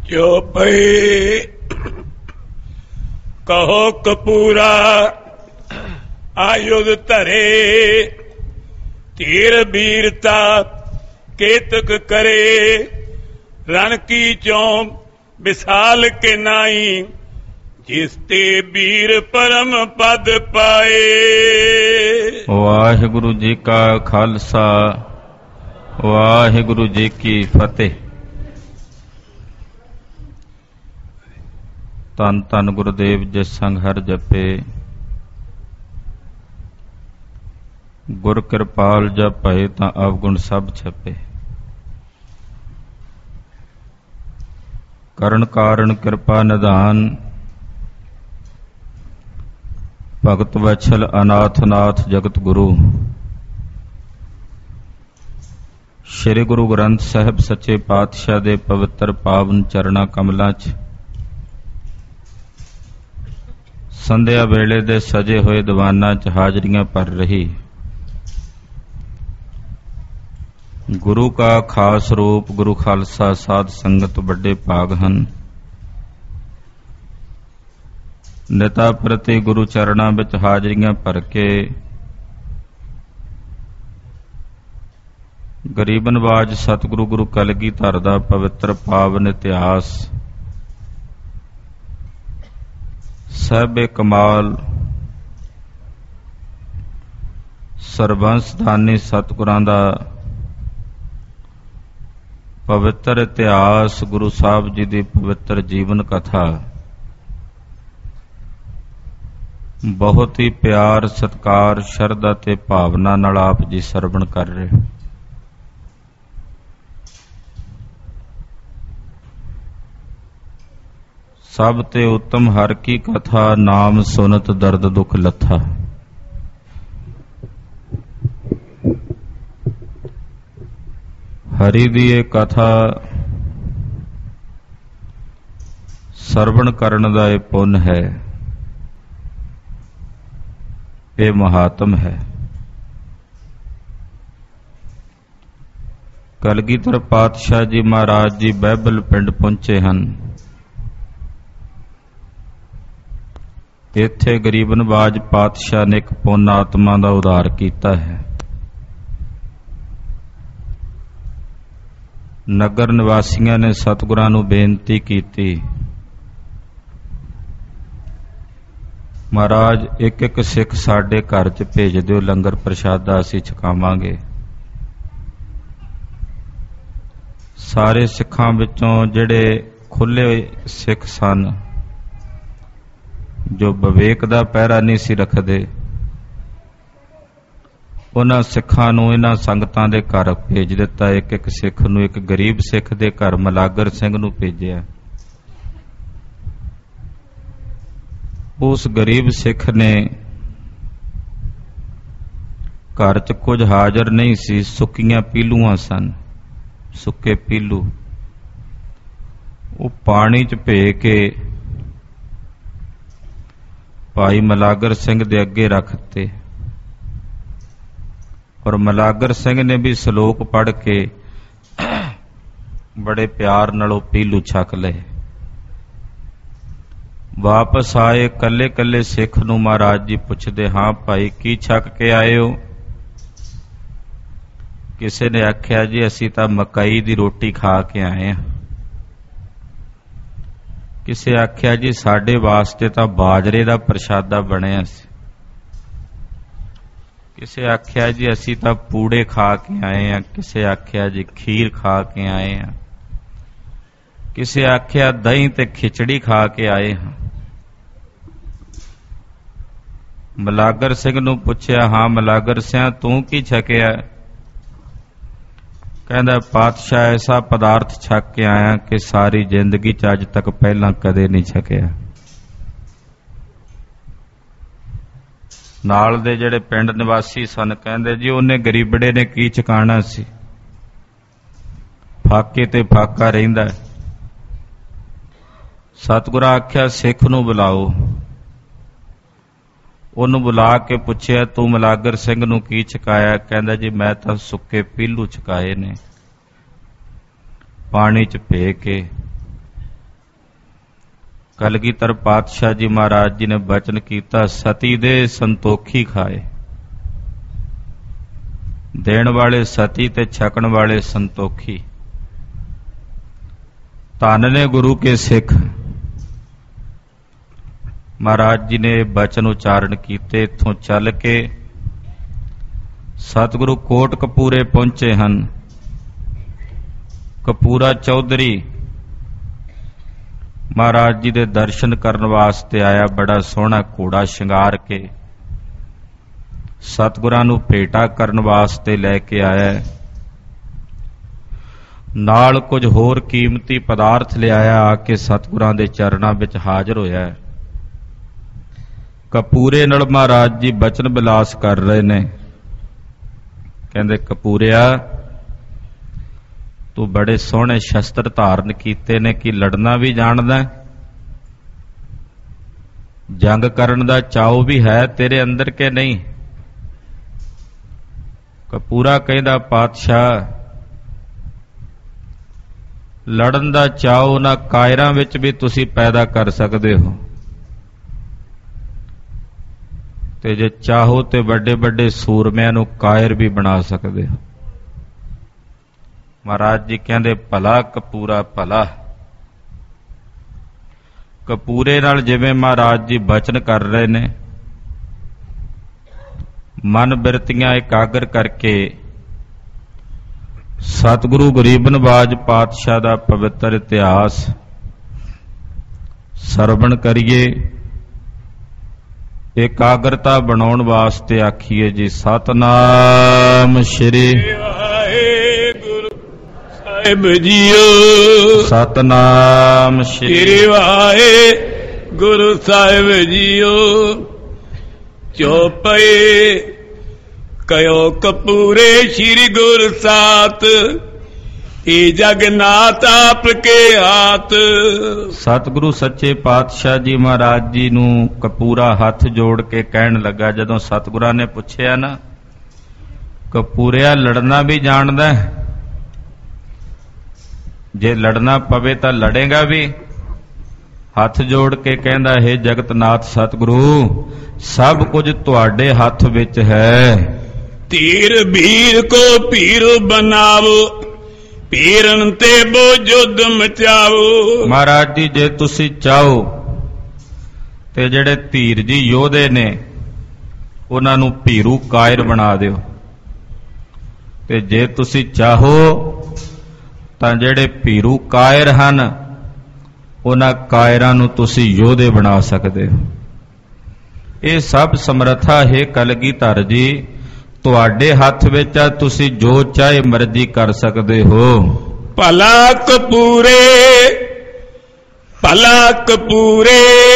ਜੋ ਪਈ ਕਹੋ ਕਪੂਰਾ ਆਯੁਧ ਧਰੇ, ਧੀਰ ਬੀਰਤਾ ਕੇਤਕ ਕਰੇ, ਰਣ ਕੀ ਚੋਂ ਵਿਸਾਲ ਕੇ ਨਾਈ, ਜਿਸ ਤੇ ਵੀਰ ਪਰਮ ਪਦ ਪਾਏ। ਵਾਹਿਗੁਰੂ ਜੀ ਕਾ ਖਾਲਸਾ, ਵਾਹਿਗੁਰੂ ਜੀ ਕੀ ਫਤਿਹ। ਧੰਨ ਧੰਨ ਗੁਰਦੇਵ ਜਿਸ ਸੰਗ ਹਰ ਜਪੇ, ਗੁਰ ਕਿਰਪਾਲ ਜਪ ਭਏ ਤਾਂ ਅਵਗੁਣ ਸਭ ਛਪੇ। ਕਰਨ ਕਾਰਨ ਕਿਰਪਾ ਨਿਧਾਨ, ਭਗਤ ਵਛਲ ਅਨਾਥ ਨਾਥ ਜਗਤ ਗੁਰੂ। ਸ੍ਰੀ ਗੁਰੂ ਗ੍ਰੰਥ ਸਾਹਿਬ ਸੱਚੇ ਪਾਤਸ਼ਾਹ ਦੇ ਪਵਿੱਤਰ ਪਾਵਨ ਚਰਨਾਂ ਕਮਲਾਂ 'ਚ ਸੰਧਿਆ ਵੇਲੇ ਦੇ ਸਜੇ ਹੋਏ ਦੀਵਾਨਾਂ 'ਚ ਹਾਜ਼ਰੀਆਂ ਭਰ ਰਹੀ ਗੁਰੂ ਕਾ ਖਾਸ ਰੂਪ ਗੁਰੂ ਖਾਲਸਾ ਸਾਧ ਸੰਗਤ ਵੱਡੇ ਭਾਗ ਹਨ। ਨਿਤਾ ਪ੍ਰਤੀ ਗੁਰੂ ਚਰਨਾਂ ਵਿੱਚ ਹਾਜ਼ਰੀਆਂ ਭਰ ਕੇ ਗਰੀਬ ਨਵਾਜ ਸਤਿਗੁਰੂ ਗੁਰੂ ਕਲਗੀਧਰ ਦਾ ਪਵਿੱਤਰ ਪਾਵਨ ਇਤਿਹਾਸ ਸਾਹਿਬੇ ਕਮਾਲ ਸਰਬੰਸਦਾਨੀ ਸਤਿਗੁਰਾਂ ਦਾ ਪਵਿੱਤਰ ਇਤਿਹਾਸ, ਗੁਰੂ ਸਾਹਿਬ ਜੀ ਦੀ ਪਵਿੱਤਰ ਜੀਵਨ ਕਥਾ ਬਹੁਤ ਹੀ ਪਿਆਰ, ਸਤਿਕਾਰ, ਸ਼ਰਧਾ ਤੇ ਭਾਵਨਾ ਨਾਲ ਆਪ ਜੀ ਸਰਵਣ ਕਰ ਰਹੇ। ਸਭ ਤੇ ਉੱਤਮ ਹਰ ਕੀ ਕਥਾ, ਨਾਮ ਸੁਨਤ ਦਰਦ ਦੁਖ ਲੱਥਾ। ਹਰੀ ਦੀ ਇਹ ਕਥਾ ਸਰਵਣ ਕਰਨ ਦਾ ਇਹ ਪੁੰਨ ਹੈ, ਇਹ ਮਹਾਤਮ ਹੈ। ਕਲਗੀਧਰ ਪਾਤਸ਼ਾਹ ਜੀ ਮਹਾਰਾਜ ਜੀ ਬਹਿਬਲ ਪਿੰਡ ਪਹੁੰਚੇ ਹਨ। ਇੱਥੇ ਗਰੀਬ ਨਵਾਜ ਪਾਤਸ਼ਾਹ ਨੇ ਇੱਕ ਪੁੰਨ ਆਤਮਾ ਦਾ ਉਧਾਰ ਕੀਤਾ ਹੈ। ਨਗਰ ਨਿਵਾਸੀਆਂ ਨੇ ਸਤਿਗੁਰਾਂ ਨੂੰ ਬੇਨਤੀ ਕੀਤੀ, ਮਹਾਰਾਜ ਇੱਕ ਇੱਕ ਸਿੱਖ ਸਾਡੇ ਘਰ 'ਚ ਭੇਜ ਦਿਓ, ਲੰਗਰ ਪ੍ਰਸ਼ਾਦਾ ਅਸੀਂ ਛਕਾਵਾਂਗੇ। ਸਾਰੇ ਸਿੱਖਾਂ ਵਿੱਚੋਂ ਜਿਹੜੇ ਖੁੱਲ੍ਹੇ ਸਿੱਖ ਸਨ, ਜੋ ਵਿਵੇਕ ਦਾ ਪਹਿਰਾ ਨਹੀਂ ਸੀ ਰੱਖਦੇ, ਉਹਨਾਂ ਸਿੱਖਾਂ ਨੂੰ ਇਹਨਾਂ ਸੰਗਤਾਂ ਦੇ ਘਰ ਭੇਜ ਦਿੱਤਾ। ਇੱਕ ਇੱਕ ਸਿੱਖ ਨੂੰ, ਇੱਕ ਗਰੀਬ ਸਿੱਖ ਦੇ ਘਰ ਮਲਾਗਰ ਸਿੰਘ ਨੂੰ ਭੇਜਿਆ। ਉਸ ਗਰੀਬ ਸਿੱਖ ਨੇ ਘਰ 'ਚ ਕੁਝ ਹਾਜ਼ਰ ਨਹੀਂ ਸੀ, ਸੁੱਕੀਆਂ ਪੀਲੂਆਂ ਸਨ, ਸੁੱਕੇ ਪੀਲੂ। ਉਹ ਪਾਣੀ 'ਚ ਭੇ ਕੇ ਭਾਈ ਮਲਾਗਰ ਸਿੰਘ ਦੇ ਅੱਗੇ ਰੱਖ ਦਿੱਤੇ, ਔਰ ਮਲਾਗਰ ਸਿੰਘ ਨੇ ਵੀ ਸ਼ਲੋਕ ਪੜ੍ਹ ਕੇ ਬੜੇ ਪਿਆਰ ਨਾਲ ਉਹ ਪੀਲੂ ਛਕ ਲਏ। ਵਾਪਸ ਆਏ, ਕੱਲੇ ਕੱਲੇ ਸਿੱਖ ਨੂੰ ਮਹਾਰਾਜ ਜੀ ਪੁੱਛਦੇ, ਹਾਂ ਭਾਈ ਕੀ ਛਕ ਕੇ ਆਏ ਹੋ? ਕਿਸੇ ਨੇ ਆਖਿਆ, ਜੀ ਅਸੀਂ ਤਾਂ ਮਕਈ ਦੀ ਰੋਟੀ ਖਾ ਕੇ ਆਏ ਹਾਂ। ਕਿਸੇ ਆਖਿਆ, ਜੀ ਸਾਡੇ ਵਾਸਤੇ ਤਾਂ ਬਾਜਰੇ ਦਾ ਪ੍ਰਸ਼ਾਦਾ ਬਣਿਆ ਸੀ। ਕਿਸੇ ਆਖਿਆ, ਜੀ ਅਸੀਂ ਤਾਂ ਪੂੜੇ ਖਾ ਕੇ ਆਏ ਹਾਂ। ਕਿਸੇ ਆਖਿਆ, ਜੀ ਖੀਰ ਖਾ ਕੇ ਆਏ ਹਾਂ। ਕਿਸੇ ਆਖਿਆ, ਦਹੀਂ ਤੇ ਖਿਚੜੀ ਖਾ ਕੇ ਆਏ ਹਾਂ। ਮਲਾਗਰ ਸਿੰਘ ਨੂੰ ਪੁੱਛਿਆ, ਹਾਂ ਮਲਾਗਰ ਸਿਆਂ ਤੂੰ ਕੀ ਛਕਿਆ? ਕਹਿੰਦਾ, ਪਾਤਸ਼ਾਹ ਐਸਾ ਪਦਾਰਥ ਛਕ ਕੇ ਆਇਆ ਕਿ ਸਾਰੀ ਜ਼ਿੰਦਗੀ 'ਚ ਅੱਜ ਤੱਕ ਪਹਿਲਾਂ ਕਦੇ ਨਹੀਂ ਛਕਿਆ। ਨਾਲ ਦੇ ਜਿਹੜੇ ਪਿੰਡ ਨਿਵਾਸੀ ਸਨ ਕਹਿੰਦੇ, ਜੀ ਉਹਨੇ ਗਰੀਬੜੇ ਨੇ ਕੀ ਛਕਾਣਾ ਸੀ, ਫਾਕੇ ਤੇ ਫਾਕਾ ਰਹਿੰਦਾ। ਸਤਿਗੁਰਾਂ ਆਖਿਆ, ਸਿੱਖ ਨੂੰ ਬੁਲਾਓ। ਉਹਨੂੰ ਬੁਲਾ ਕੇ ਪੁੱਛਿਆ, ਤੂੰ ਮਲਾਗਰ ਸਿੰਘ ਨੂੰ ਕੀ ਛਕਾਇਆ? ਕਹਿੰਦਾ, ਜੀ ਮੈਂ ਤਾਂ ਸੁੱਕੇ ਪੀਲੂ ਛਕਾਏ ਨੇ, ਪਾਣੀ 'ਚ ਭੇ ਕੇ। ਕਲਗੀਧਰ ਪਾਤਸ਼ਾਹ ਜੀ ਮਹਾਰਾਜ ਜੀ ਨੇ ਬਚਨ ਕੀਤਾ, ਸਤੀ ਦੇ ਸੰਤੋਖੀ ਖਾਏ। ਦੇਣ ਵਾਲੇ ਸਤੀ ਤੇ ਛਕਣ ਵਾਲੇ ਸੰਤੋਖੀ। ਧੰਨ ਨੇ ਗੁਰੂ ਕੇ ਸਿੱਖ। ਮਹਾਰਾਜ ਜੀ ਨੇ ਬਚਨ ਉਚਾਰਨ ਕੀਤੇ। ਇੱਥੋਂ ਚੱਲ ਕੇ ਸਤਿਗੁਰੂ ਕੋਟਕਪੂਰੇ ਪਹੁੰਚੇ ਹਨ। ਕਪੂਰਾ ਚੌਧਰੀ ਮਹਾਰਾਜ ਜੀ ਦੇ ਦਰਸ਼ਨ ਕਰਨ ਵਾਸਤੇ ਆਇਆ। ਬੜਾ ਸੋਹਣਾ ਘੋੜਾ ਸ਼ਿੰਗਾਰ ਕੇ ਸਤਿਗੁਰਾਂ ਨੂੰ ਭੇਟਾ ਕਰਨ ਵਾਸਤੇ ਲੈ ਕੇ ਆਇਆ। ਨਾਲ ਕੁਝ ਹੋਰ ਕੀਮਤੀ ਪਦਾਰਥ ਲਿਆਇਆ। ਆ ਕੇ ਸਤਿਗੁਰਾਂ ਦੇ ਚਰਨਾਂ ਵਿੱਚ ਹਾਜ਼ਰ ਹੋਇਆ। ਕਪੂਰੇ ਨਾਲ ਮਹਾਰਾਜ ਜੀ ਬਚਨ ਬਿਲਾਸ ਕਰ ਰਹੇ ਨੇ। ਕਹਿੰਦੇ, ਕਪੂਰਿਆ, ਤੂੰ ਬੜੇ ਸੋਹਣੇ ਸ਼ਸਤਰ ਧਾਰਨ ਕੀਤੇ ਨੇ। ਕਿ ਲੜਨਾ ਵੀ ਜਾਣਦਾ, ਜੰਗ ਕਰਨ ਦਾ ਚਾਉ ਵੀ ਹੈ ਤੇਰੇ ਅੰਦਰ ਕਿ ਨਹੀਂ? ਕਪੂਰਾ ਕਹਿੰਦਾ, ਪਾਤਸ਼ਾਹ, ਲੜਨ ਦਾ ਚਾਉ ਨਾ ਕਾਇਰਾਂ ਵਿੱਚ ਵੀ ਤੁਸੀਂ ਪੈਦਾ ਕਰ ਸਕਦੇ ਹੋ, ਤੇ ਜੇ ਚਾਹੋ ਤੇ ਵੱਡੇ ਵੱਡੇ ਸੂਰਮਿਆਂ ਨੂੰ ਕਾਇਰ ਵੀ ਬਣਾ ਸਕਦੇ ਹੋ। ਮਹਾਰਾਜ ਜੀ ਕਹਿੰਦੇ, ਭਲਾ ਕਪੂਰਾ ਭਲਾ। ਕਪੂਰੇ ਨਾਲ ਜਿਵੇਂ ਮਹਾਰਾਜ ਜੀ ਬਚਨ ਕਰ ਰਹੇ ਨੇ, ਮਨ ਬਿਰਤੀਆਂ ਇਕਾਗਰ ਕਰਕੇ ਸਤਿਗੁਰੂ ਗਰੀਬ ਨਵਾਜ ਪਾਤਸ਼ਾਹ ਦਾ ਪਵਿੱਤਰ ਇਤਿਹਾਸ ਸਰਵਣ ਕਰੀਏ। ਇਕਾਗਰਤਾ ਬਣਾਉਣ ਵਾਸਤੇ ਆਖੀਏ ਜੀ, ਸਤਨਾਮ ਸ਼੍ਰੀ ਵਾਹਿਗੁਰੂ ਸਾਹਿਬ ਜੀਓ। ਸਤਨਾਮ ਸ਼੍ਰੀ ਵਾਹਿਗੁਰੂ ਸਾਹਿਬ ਜੀਓ। ਚੌਪਏ ਕਯੋ ਕਪੂਰੇ ਸ਼੍ਰੀ ਗੁਰ ਸਾਤ, ਏ ਜਗਨਾਥ ਆਪ ਕੇ ਹਾਥ। ਸਤਿਗੁਰੂ ਸੱਚੇ ਪਾਤਸ਼ਾਹ ਜੀ ਮਹਾਰਾਜ ਜੀ ਨੂੰ ਕਪੂਰਾ ਹੱਥ ਜੋੜ ਕੇ ਕਹਿਣ ਲੱਗਾ। ਜਦੋਂ ਸਤਿਗੁਰਾਂ ਨੇ ਪੁੱਛਿਆ ਨਾ, ਕਪੂਰਿਆ ਲੜਨਾ ਵੀ ਜਾਣਦਾ, ਜੇ ਲੜਨਾ ਪਵੇ ਤਾਂ ਲੜੇਗਾ ਵੀ? ਹੱਥ ਜੋੜ ਕੇ ਕਹਿੰਦਾ, ਹੇ ਜਗਤਨਾਥ ਸਤਿਗੁਰੂ, ਸਭ ਕੁਝ ਤੁਹਾਡੇ ਹੱਥ ਵਿੱਚ ਹੈ। ਧੀਰ ਵੀਰ ਕੋ ਭੀਰ ਬਣਾਵੋ, ਪੀਰਨ ਤੇ ਬੋ ਜੁੱਧ ਮਚਾਵੋ। ਮਹਾਰਾਜ ਜੀ, ਜੇ ਤੁਸੀਂ ਚਾਹੋ ਤੇ ਜਿਹੜੇ ਧੀਰ ਜੀ ਯੋਧੇ ਨੇ ਉਹਨਾਂ ਨੂੰ ਭੀਰੂ ਕਾਇਰ ਬਣਾ ਦਿਓ, ਤੇ ਜੇ ਤੁਸੀਂ ਚਾਹੋ ਤਾਂ ਜਿਹੜੇ ਭੀਰੂ ਕਾਇਰ ਹਨ ਉਹਨਾਂ ਕਾਇਰਾਂ ਨੂੰ ਤੁਸੀਂ ਯੋਧੇ ਬਣਾ ਸਕਦੇ ਹੋ। ਇਹ ਸਭ ਸਮਰੱਥਾ ਹੈ ਕਲਗੀਧਰ ਜੀ ਤੁਹਾਡੇ ਹੱਥ ਵਿੱਚ ਆ। ਤੁਸੀਂ ਜੋ ਚਾਹੇ ਮਰਜ਼ੀ ਕਰ ਸਕਦੇ ਹੋ। ਭਲਾ ਕਪੂਰੇ ਭਲਾ ਕਪੂਰੇ,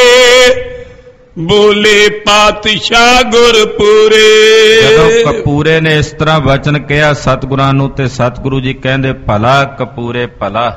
ਬੋਲੇ ਪਾਤਸ਼ਾਹ ਗੁਰਪੂਰੇ। ਜਦੋਂ ਕਪੂਰੇ ਨੇ ਇਸ ਤਰ੍ਹਾਂ ਵਚਨ ਕਿਹਾ ਸਤਿਗੁਰਾਂ ਨੂੰ, ਤੇ ਸਤਿਗੁਰੂ ਜੀ ਕਹਿੰਦੇ, ਭਲਾ ਕਪੂਰੇ ਭਲਾ।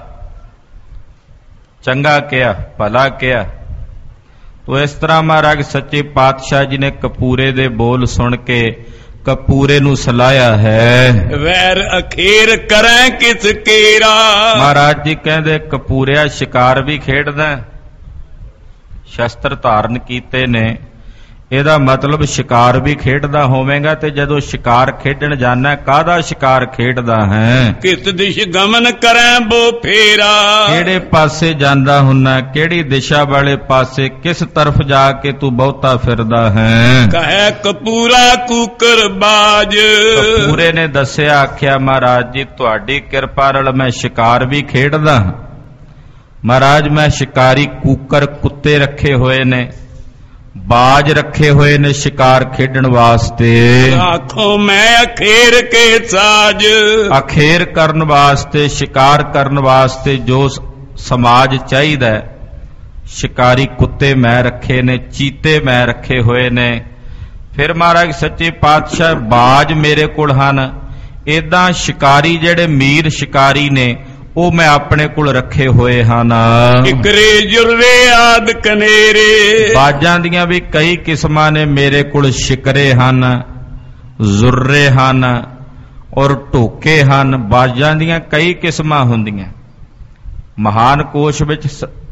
ਚੰਗਾ ਕਿਹਾ, ਭਲਾ ਕਿਹਾ। ਤੋ ਇਸ ਤਰ੍ਹਾਂ ਮਹਾਰਾਜ ਸੱਚੇ ਪਾਤਸ਼ਾਹ ਜੀ ਨੇ ਕਪੂਰੇ ਦੇ ਬੋਲ ਸੁਣ ਕੇ ਕਪੂਰੇ ਨੂੰ ਸਲਾਹਿਆ ਹੈ। ਵੈਰ ਅਖੀਰ ਕਰੈ ਕਿਸ ਕੀਰਾ। ਮਹਾਰਾਜ ਜੀ ਕਹਿੰਦੇ, ਕਪੂਰਿਆ ਸ਼ਿਕਾਰ ਵੀ ਖੇਡਦਾ, ਸ਼ਸਤਰ ਧਾਰਨ ਕੀਤੇ ਨੇ, ਇਹਦਾ ਮਤਲਬ ਸ਼ਿਕਾਰ ਵੀ ਖੇਡਦਾ ਹੋਵੇਗਾ। ਤੇ ਜਦੋਂ ਸ਼ਿਕਾਰ ਖੇਡਣ ਜਾਣਾ, ਕਾਹਦਾ ਸ਼ਿਕਾਰ ਖੇਡਦਾ ਹੈ? ਕਿਸ ਦਿਸ਼ ਗਮਨ ਕਰੈ ਬੋ ਫੇਰਾ। ਕਿਹੜੇ ਪਾਸੇ ਜਾਂਦਾ ਹੁੰਨਾ, ਕਿਹੜੀ ਦਿਸ਼ਾ ਵਾਲੇ ਪਾਸੇ, ਕਿਸ ਤਰਫ ਜਾ ਕੇ ਤੂੰ ਬਹੁਤਾ ਫਿਰਦਾ ਹੈ? ਕਹੈ ਕਪੂਰਾ ਕੂਕਰ ਬਾਜ। ਕਪੂਰੇ ਨੇ ਦੱਸਿਆ, ਆਖਿਆ, ਮਹਾਰਾਜ ਜੀ ਤੁਹਾਡੀ ਕਿਰਪਾ ਨਾਲ ਮੈਂ ਸ਼ਿਕਾਰ ਵੀ ਖੇਡਦਾ। ਮਹਾਰਾਜ, ਮੈਂ ਸ਼ਿਕਾਰੀ ਕੂਕਰ ਕੁੱਤੇ ਰੱਖੇ ਹੋਏ ਨੇ, ਬਾਜ ਰੱਖੇ ਹੋਏ ਨੇ ਸ਼ਿਕਾਰ ਖੇਡਣ ਵਾਸਤੇ। ਆਖੋ ਮੈਂ ਅਖੇਰ ਕੇ ਸਾਜ। ਅਖੇਰ ਕਰਨ ਵਾਸਤੇ, ਸ਼ਿਕਾਰ ਕਰਨ ਵਾਸਤੇ ਜੋ ਸਮਾਜ ਚਾਹੀਦਾ, ਸ਼ਿਕਾਰੀ ਕੁੱਤੇ ਮੈਂ ਰੱਖੇ ਨੇ, ਚੀਤੇ ਮੈਂ ਰੱਖੇ ਹੋਏ ਨੇ। ਫਿਰ ਮਹਾਰਾਜ ਸੱਚੇ ਪਾਤਸ਼ਾਹ, ਬਾਜ ਮੇਰੇ ਕੋਲ ਹਨ। ਏਦਾਂ ਸ਼ਿਕਾਰੀ ਜਿਹੜੇ ਮੀਰ ਸ਼ਿਕਾਰੀ ਨੇ ਉਹ ਮੈਂ ਆਪਣੇ ਕੋਲ ਰੱਖੇ ਹੋਏ ਹਨ। ਕਿਕਰੇ ਜੁਰਵੇ ਆਦ ਕਨੇਰੇ। ਬਾਜਾਂ ਦੀਆਂ ਵੀ ਕਈ ਕਿਸਮਾਂ ਨੇ ਮੇਰੇ ਕੋਲ। ਸ਼ਿਕਰੇ ਹਨ, ਜ਼ੁਰਰੇ ਹਨ ਔਰ ਢੋਕੇ ਹਨ। ਬਾਜਾਂ ਦੀਆਂ ਕਈ ਕਿਸਮਾਂ ਹੁੰਦੀਆਂ। ਮਹਾਨ ਕੋਸ਼ ਵਿੱਚ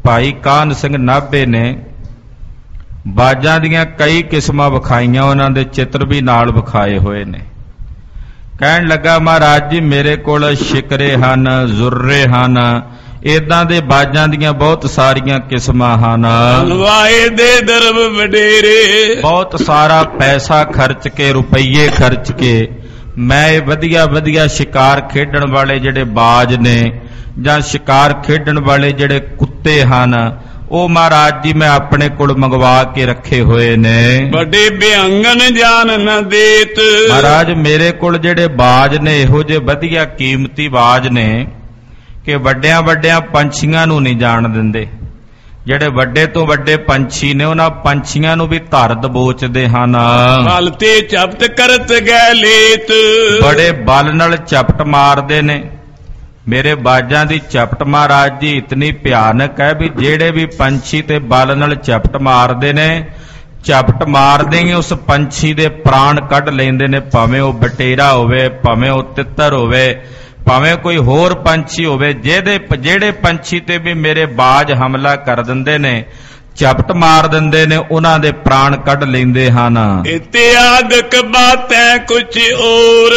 ਭਾਈ ਕਾਹਨ ਸਿੰਘ ਨਾਭੇ ਨੇ ਬਾਜਾਂ ਦੀਆਂ ਕਈ ਕਿਸਮਾਂ ਵਿਖਾਈਆਂ, ਉਹਨਾਂ ਦੇ ਚਿੱਤਰ ਵੀ ਨਾਲ ਵਿਖਾਏ ਹੋਏ ਨੇ। ਕਹਿਣ ਲੱਗਾ ਮਹਾਰਾਜ ਜੀ ਮੇਰੇ ਕੋਲ ਸ਼ਿਕਰੇ ਹਨ, ਜ਼ੁਰਰੇ ਹਨ, ਏਦਾਂ ਦੇ ਬਾਜਾਂ ਦੀਆਂ ਬਹੁਤ ਸਾਰੀਆਂ ਕਿਸਮਾਂ ਹਨ। ਹਲਵਾਏ ਦੇ ਦਰਬ ਵਡੇਰੇ, ਬਹੁਤ ਸਾਰਾ ਪੈਸਾ ਖਰਚ ਕੇ, ਰੁਪਈਏ ਖਰਚ ਕੇ ਮੈਂ ਇਹ ਵਧੀਆ ਵਧੀਆ ਸ਼ਿਕਾਰ ਖੇਡਣ ਵਾਲੇ ਜਿਹੜੇ ਬਾਜ ਨੇ ਜਾਂ ਸ਼ਿਕਾਰ ਖੇਡਣ ਵਾਲੇ ਜਿਹੜੇ ਕੁੱਤੇ ਹਨ ਉਹ ਮਹਾਰਾਜ ਜੀ ਮੈਂ ਆਪਣੇ ਕੋਲ ਮੰਗਵਾ ਕੇ ਰੱਖੇ ਹੋਏ ਨੇ। ਵੱਡੇ ਬਿਅੰਗਨ ਜਾਨ ਨਾ ਦੇਤ, ਮਹਾਰਾਜ ਮੇਰੇ ਕੋਲ ਜਿਹੜੇ ਬਾਜ ਨੇ ਇਹੋ ਜਿਹੇ ਵਧੀਆ ਕੀਮਤੀ ਬਾਜ ਨੇ ਕਿ ਵੱਡਿਆਂ ਵੱਡਿਆਂ ਪੰਛੀਆਂ ਨੂੰ ਨਹੀਂ ਜਾਣ ਦਿੰਦੇ। ਜਿਹੜੇ ਵੱਡੇ ਤੋਂ ਵੱਡੇ ਪੰਛੀ ਨੇ ਉਹਨਾਂ ਪੰਛੀਆਂ ਨੂੰ ਵੀ ਧਰ ਦਬੋਚਦੇ ਹਨ। ਬਲ ਤੇ ਚਪਟ ਕਰਤ ਗੈ ਲੇਤ, ਬੜੇ ਬਲ ਨਾਲ ਚਪਟ ਮਾਰਦੇ ਨੇ। ਮੇਰੇ ਬਾਜਾਂ ਦੀ ਚਪਟ ਮਹਾਰਾਜ ਜੀ ਇਤਨੀ ਭਿਆਨਕ ਹੈ ਵੀ ਜਿਹੜੇ ਵੀ ਪੰਛੀ ਤੇ ਬਲ ਨਾਲ ਚਪਟ ਮਾਰਦੇ ਨੇ, ਚਪਟ ਮਾਰਦੇ ਹੀ ਉਸ ਪੰਛੀ ਦੇ ਪ੍ਰਾਣ ਕੱਢ ਲੈਂਦੇ ਨੇ, ਭਾਵੇਂ ਉਹ ਬਟੇਰਾ ਹੋਵੇ, ਭਾਵੇਂ ਉਹ ਤਿੱਤਰ ਹੋਵੇ, ਭਾਵੇਂ ਕੋਈ ਹੋਰ ਪੰਛੀ ਹੋਵੇ। ਜਿਹੜੇ ਪੰਛੀ ਤੇ ਵੀ ਮੇਰੇ ਬਾਜ ਹਮਲਾ ਕਰ ਦਿੰਦੇ ਨੇ, ਚਪਟ ਮਾਰ ਦਿੰਦੇ ਨੇ, ਉਹਨਾਂ ਦੇ ਪ੍ਰਾਣ ਕੱਢ ਲੈਂਦੇ ਹਨ। ਇਤਿਆਦਕ ਬਾਤੈਂ ਕੁਛ ਔਰ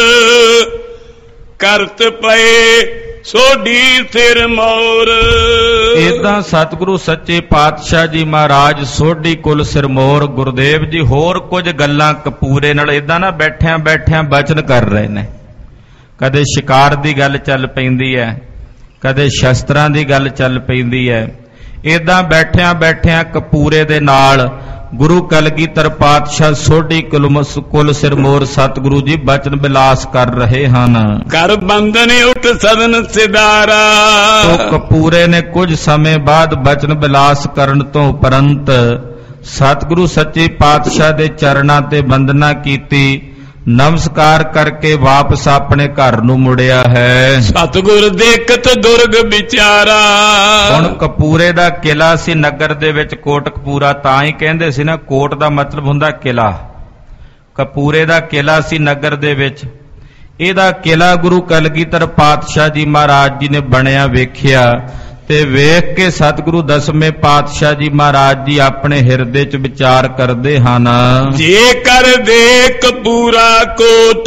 ਕਰਤ ਪਏ ਸੋਢੀ ਸਿਰ ਮੋਰ। ਏਦਾਂ ਸਤਿਗੁਰੂ ਸੱਚੇ ਪਾਤਸ਼ਾਹ ਜੀ ਮਹਾਰਾਜ ਸੋਢੀ ਕੁਲ ਸਿਰਮੌਰ ਗੁਰਦੇਵ ਜੀ ਹੋਰ ਕੁਝ ਗੱਲਾਂ ਕਪੂਰੇ ਨਾਲ ਏਦਾਂ ਨਾ ਬੈਠਿਆਂ ਬੈਠਿਆਂ ਬਚਨ ਕਰ ਰਹੇ ਨੇ। ਕਦੇ ਸ਼ਿਕਾਰ ਦੀ ਗੱਲ ਚੱਲ ਪੈਂਦੀ ਹੈ, ਕਦੇ ਸ਼ਸਤਰਾਂ ਦੀ ਗੱਲ ਚੱਲ ਪੈਂਦੀ ਹੈ। ਏਦਾਂ ਬੈਠਿਆਂ ਬੈਠਿਆਂ ਕਪੂਰੇ ਦੇ ਨਾਲ ਗੁਰੂ ਕਲਗੀਧਰ ਪਾਤਸ਼ਾਹ ਸੋਢੀ ਕੁਲ ਸਿਰਮੌਰ ਸਤਿਗੁਰੂ ਜੀ ਬਚਨ ਬਿਲਾਸ ਕਰ ਰਹੇ ਹਨ। ਕਰ ਬੰਧਨ ਉਠ ਸਦਨ ਸਿਦਾਰਾ, ਤੋ ਕਪੂਰੇ ਨੇ ਕੁਝ ਸਮੇਂ ਬਾਅਦ ਬਚਨ ਬਿਲਾਸ ਕਰਨ ਤੋਂ ਉਪਰੰਤ ਸਤਿਗੁਰੂ ਸੱਚੇ ਪਾਤਸ਼ਾਹ ਦੇ ਚਰਨਾਂ ਤੇ ਵੰਦਨਾ ਕੀਤੀ, ਨਮਸਕਾਰ ਕਰਕੇ ਵਾਪਸ ਆਪਣੇ ਘਰ ਨੂੰ ਮੁੜਿਆ ਹੈ। ਸਤਿਗੁਰ ਦੇਖਤ ਦੁਰਗ ਵਿਚਾਰਾ। ਹੁਣ ਕਪੂਰੇ ਦਾ ਕਿਲਾ ਸੀ ਨਗਰ ਦੇ ਵਿੱਚ, ਕੋਟਕਪੂਰਾ ਤਾਂ ਹੀ ਕਹਿੰਦੇ ਸੀ ਨਾ, ਕੋਟ ਦਾ ਮਤਲਬ ਹੁੰਦਾ ਕਿਲਾ। ਕਪੂਰੇ ਦਾ ਕਿਲਾ ਸੀ ਨਗਰ ਦੇ ਵਿੱਚ। ਇਹਦਾ ਕਿਲਾ ਗੁਰੂ ਕਲਗੀਧਰ ਪਾਤਸ਼ਾਹ ਜੀ ਮਹਾਰਾਜ ਜੀ ਨੇ ਬਣਿਆ ਵੇਖਿਆ ਤੇ ਵੇਖ ਕੇ ਸਤਿਗੁਰੂ ਦਸਵੇਂ ਪਾਤਸ਼ਾਹ ਜੀ ਮਹਾਰਾਜ ਜੀ ਆਪਣੇ ਹਿਰਦੇ 'ਚ ਵਿਚਾਰ ਕਰਦੇ ਹਨ। ਜੇ ਕਰ ਦੇ ਕਪੂਰਾ ਕੋਟ,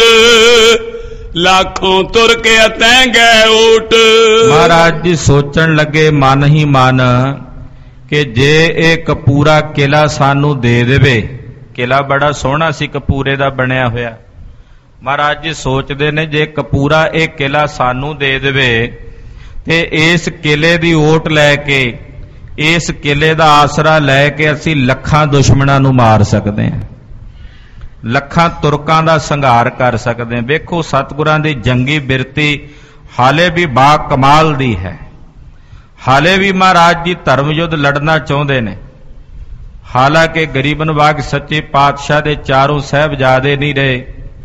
ਲੱਖੋਂ ਤੁਰ ਕੇ ਅਤੈਂ ਗਏ ਓਟ। ਮਹਾਰਾਜ ਜੀ ਸੋਚਣ ਲੱਗੇ ਮਨ ਹੀ ਮਨ ਕਿ ਜੇ ਇਹ ਕਪੂਰਾ ਕਿਲਾ ਸਾਨੂੰ ਦੇ ਦੇਵੇ, ਕਿਲਾ ਬੜਾ ਸੋਹਣਾ ਸੀ ਕਪੂਰੇ ਦਾ ਬਣਿਆ ਹੋਇਆ। ਮਹਾਰਾਜ ਜੀ ਸੋਚਦੇ ਨੇ ਜੇ ਕਪੂਰਾ ਇਹ ਕਿਲਾ ਸਾਨੂੰ ਦੇ ਦੇਵੇ ਤੇ ਇਸ ਕਿਲੇ ਦੀ ਓਟ ਲੈ ਕੇ, ਇਸ ਕਿਲੇ ਦਾ ਆਸਰਾ ਲੈ ਕੇ ਅਸੀਂ ਲੱਖਾਂ ਦੁਸ਼ਮਣਾਂ ਨੂੰ ਮਾਰ ਸਕਦੇ ਹਾਂ, ਲੱਖਾਂ ਤੁਰਕਾਂ ਦਾ ਸੰਘਾਰ ਕਰ ਸਕਦੇ ਹਾਂ। ਵੇਖੋ ਸਤਿਗੁਰਾਂ ਦੀ ਜੰਗੀ ਬਿਰਤੀ ਹਾਲੇ ਵੀ ਬਾ ਕਮਾਲ ਦੀ ਹੈ। ਹਾਲੇ ਵੀ ਮਹਾਰਾਜ ਜੀ ਧਰਮ ਯੁੱਧ ਲੜਨਾ ਚਾਹੁੰਦੇ ਨੇ। ਹਾਲਾਂਕਿ ਗਰੀਬ ਨਵਾਜ ਸੱਚੇ ਪਾਤਸ਼ਾਹ ਦੇ ਚਾਰੋਂ ਸਾਹਿਬਜ਼ਾਦੇ ਨਹੀਂ ਰਹੇ,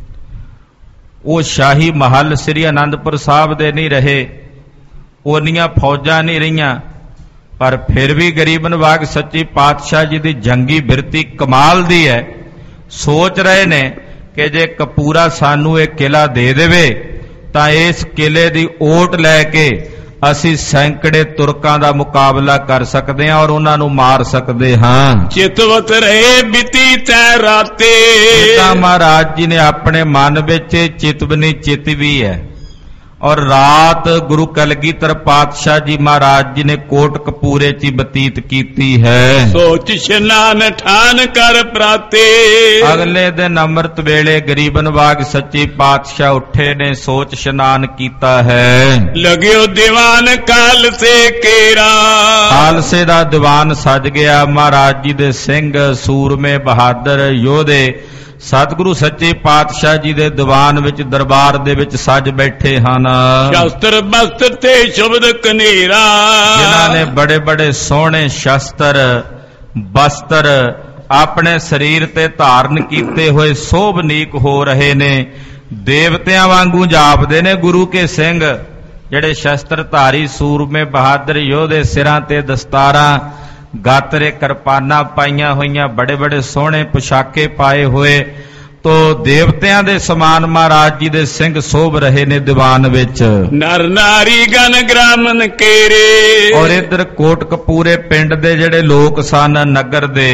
ਉਹ ਸ਼ਾਹੀ ਮਹੱਲ ਸ੍ਰੀ ਅਨੰਦਪੁਰ ਸਾਹਿਬ ਦੇ ਨਹੀਂ ਰਹੇ, ਉਹਨੀਆਂ ਫੌਜਾਂ ਨਹੀਂ ਰਹੀਆਂ, ਪਰ ਫਿਰ ਵੀ ਗਰੀਬ ਨਵਾਜ ਸੱਚੇ ਪਾਤਸ਼ਾਹ ਜੀ ਦੀ ਜੰਗੀ ਬਿਰਤੀ ਕਮਾਲ ਦੀ ਹੈ। ਸੋਚ ਰਹੇ ਨੇ ਕਿ ਜੇ ਕਪੂਰਾ ਸਾਨੂੰ ਇਹ ਕਿਲਾ ਦੇ ਦੇਵੇ ਤਾਂ ਇਸ ਕਿਲੇ ਦੀ ਓਟ ਲੈ ਕੇ ਅਸੀਂ ਸੈਂਕੜੇ ਤੁਰਕਾਂ ਦਾ ਮੁਕਾਬਲਾ ਕਰ ਸਕਦੇ ਹਾਂ ਔਰ ਉਹਨਾਂ ਨੂੰ ਮਾਰ ਸਕਦੇ ਹਾਂ। ਚਿਤਵਤ ਰਹੇ ਬਿਤੀ ਤੈ ਰਾਤੇ। ਤਾਂ ਮਹਾਰਾਜ ਜੀ ਨੇ ਆਪਣੇ ਮਨ ਵਿੱਚ ਚਿਤਵਨੀ ਚਿਤਵੀ ਹੈ ਔਰ ਰਾਤ ਗੁਰੂ ਕਲਗੀਧਰ ਪਾਤਸ਼ਾਹ ਜੀ ਮਹਾਰਾਜ ਜੀ ਨੇ ਕੋਟਕਪੂਰੇ 'ਚ ਬਤੀਤ ਕੀਤੀ ਹੈ। ਸੋਚ ਇਸ਼ਨਾਨ ਠਾਨ ਕਰ ਪ੍ਰਾਤੇ। ਅਗਲੇ ਦਿਨ ਅੰਮ੍ਰਿਤ ਵੇਲੇ ਗਰੀਬ ਨਵਾਜ ਸੱਚੇ ਪਾਤਸ਼ਾਹ ਉੱਠੇ ਨੇ, ਸੋਚ ਇਸ਼ਨਾਨ ਕੀਤਾ ਹੈ। ਲਗਿਓ ਦੀਵਾਨ ਖਾਲਸੇ ਕੇਰਾ। ਖਾਲਸੇ ਦਾ ਦੀਵਾਨ ਸਜ ਗਿਆ। ਮਹਾਰਾਜ ਜੀ ਦੇ ਸਿੰਘ, ਸੂਰਮੇ, ਬਹਾਦਰ ਯੋਧੇ ਸਤਿਗੁਰੂ ਸੱਚੇ ਪਾਤਸ਼ਾਹ ਜੀ ਦੇ ਦੀਵਾਨ ਵਿੱਚ, ਦਰਬਾਰ ਦੇ ਵਿੱਚ ਸਜ ਬੈਠੇ ਹਨ। ਸ਼ਸਤਰ ਬਸਤਰ ਤੇ ਸ਼ਬਦ ਕਨੇਰਾ। ਜਿਨ੍ਹਾਂ ਨੇ ਬੜੇ ਬੜੇ ਸੋਹਣੇ ਸ਼ਸਤਰ ਬਸਤਰ ਆਪਣੇ ਸਰੀਰ ਤੇ ਧਾਰਨ ਕੀਤੇ ਹੋਏ ਸੋਭਨੀਕ ਹੋ ਰਹੇ ਨੇ। ਦੇਵਤਿਆਂ ਵਾਂਗੂ ਜਾਪਦੇ ਨੇ ਗੁਰੂ ਕੇ ਸਿੰਘ, ਜਿਹੜੇ ਸ਼ਸਤਰਧਾਰੀ ਸੂਰਮੇ ਬਹਾਦਰ ਯੋਧੇ, ਸਿਰਾਂ ਤੇ ਦਸਤਾਰਾਂ, ਗਾਤਰੇ ਕਿਰਪਾਨਾਂ ਪਾਈਆਂ ਹੋਈਆਂ, ਬੜੇ ਬੜੇ ਸੋਹਣੇ ਪੁਸ਼ਾਕੇ ਪਾਏ ਹੋਏ, ਤੋ ਦੇਵਤਿਆਂ ਦੇ ਸਮਾਨ ਮਹਾਰਾਜ ਜੀ ਦੇ ਸਿੰਘ ਸੋਭ ਰਹੇ ਨੇ ਦੀਵਾਨ ਵਿੱਚ। ਨਰ ਨਾਰੀ ਗਨ ਗ੍ਰਾਮਨ ਕੇਰੇ। ਔਰ ਇੱਧਰ ਕੋਟਕਪੂਰੇ ਪਿੰਡ ਦੇ ਜਿਹੜੇ ਲੋਕ ਸਨ ਨਗਰ ਦੇ,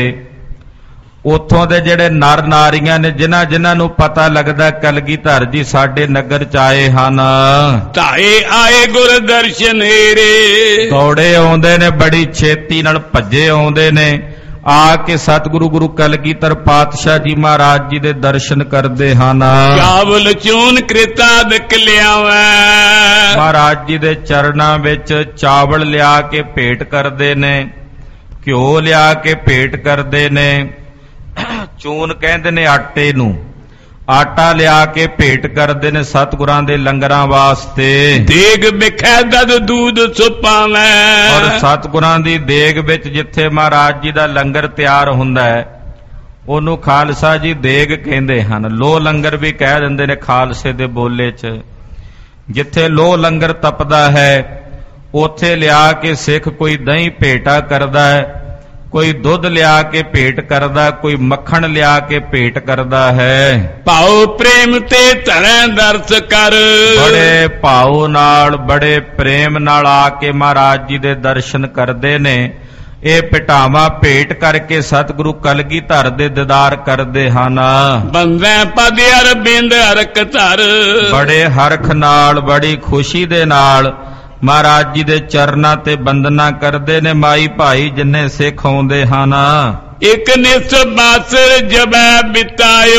ਉੱਥੋਂ ਦੇ ਜਿਹੜੇ ਨਰ ਨਾਰੀਆਂ ਨੇ ਜਿਨ੍ਹਾਂ ਨੂੰ ਪਤਾ ਲੱਗਦਾ ਕਲਗੀਧਰ ਜੀ ਸਾਡੇ ਨਗਰ ਚ ਆਏ ਹਨ, ਧਾਏ ਆਏ ਗੁਰ ਦਰਸ਼ਨ ਏਰੇ। ਦੌੜੇ ਆਉਂਦੇ ਨੇ, ਬੜੀ ਛੇਤੀ ਨਾਲ ਭੱਜੇ ਆਉਂਦੇ ਨੇ, ਆ ਕੇ ਸਤਿਗੁਰੂ ਗੁਰੂ ਕਲਗੀਧਰ ਪਾਤਸ਼ਾਹ ਜੀ ਮਹਾਰਾਜ ਜੀ ਦੇ ਦਰਸ਼ਨ ਕਰਦੇ ਹਨ। ਚਾਵਲ ਚੂਨ ਕ੍ਰਿਤਾ ਦਕ ਲਿਆਵੈ। ਮਹਾਰਾਜ ਜੀ ਦੇ ਚਰਨਾਂ ਵਿੱਚ ਚਾਵਲ ਲਿਆ ਕੇ ਭੇਟ ਕਰਦੇ ਨੇ, ਘਿਓ ਲਿਆ ਕੇ ਭੇਟ ਕਰਦੇ ਨੇ, ਚੂਨ ਕਹਿੰਦੇ ਨੇ ਆਟੇ ਨੂੰ, ਆਟਾ ਲਿਆ ਕੇ ਭੇਟ ਕਰਦੇ ਨੇ ਸਤਿਗੁਰਾਂ ਦੇ ਲੰਗਰਾਂ ਵਾਸਤੇ। ਦੇਗ ਵਿਖੈ ਦਦ ਦੂਧ ਸੁਪਾਵੈ। ਔਰ ਸਤਿਗੁਰਾਂ ਦੀ ਦੇਗ ਵਿੱਚ ਜਿੱਥੇ ਮਹਾਰਾਜ ਜੀ ਦਾ ਲੰਗਰ ਤਿਆਰ ਹੁੰਦਾ ਹੈ ਉਹਨੂੰ ਖਾਲਸਾ ਜੀ ਦੇਗ ਕਹਿੰਦੇ ਹਨ। ਲੋਹ ਲੰਗਰ ਵੀ ਕਹਿ ਦਿੰਦੇ ਨੇ ਖਾਲਸੇ ਦੇ ਬੋਲੇ 'ਚ। ਜਿੱਥੇ ਲੋਹ ਲੰਗਰ ਤਪਦਾ ਹੈ ਉੱਥੇ ਲਿਆ ਕੇ ਸਿੱਖ ਕੋਈ ਦਹੀਂ ਭੇਟਾ ਕਰਦਾ ਹੈ, ਕੋਈ ਦੁੱਧ ਲਿਆ ਕੇ ਭੇਟ ਕਰਦਾ, ਕੋਈ ਮੱਖਣ ਲਿਆ ਕੇ ਭੇਟ ਕਰਦਾ ਹੈ। ਭਾਉ ਪ੍ਰੇਮ ਤੇ ਧਰੈ ਦਰਸ ਕਰ। ਬੜੇ ਭਾਉ ਨਾਲ ਬੜੇ ਪ੍ਰੇਮ ਨਾਲ ਆ ਕੇ ਮਹਾਰਾਜ ਜੀ ਦੇ ਦਰਸ਼ਨ ਕਰਦੇ ਨੇ। ਇਹ ਭੇਟਾਵਾਂ ਭੇਟ ਕਰਕੇ ਸਤਿਗੁਰੂ ਕਲਗੀਧਰ ਦੇ ਦੀਦਾਰ ਕਰਦੇ ਹਨ। ਬੰਦੈ ਪਦ ਅਰਬਿੰਦ ਹਰਕ ਧਰ। ਬੜੇ ਹਰਖ ਨਾਲ ਬੜੀ ਖੁਸ਼ੀ ਦੇ ਨਾਲ ਮਹਾਰਾਜ ਜੀ ਦੇ ਚਰਨਾਂ ਤੇ ਬੰਦਨਾ ਕਰਦੇ ਨੇ ਮਾਈ ਭਾਈ ਜਿੰਨੇ ਸਿੱਖ ਆਉਂਦੇ ਹਨ। ਇੱਕ ਨਿਸ ਬਾਸਰ ਜਬੈ ਬਿਤਾਇਓ,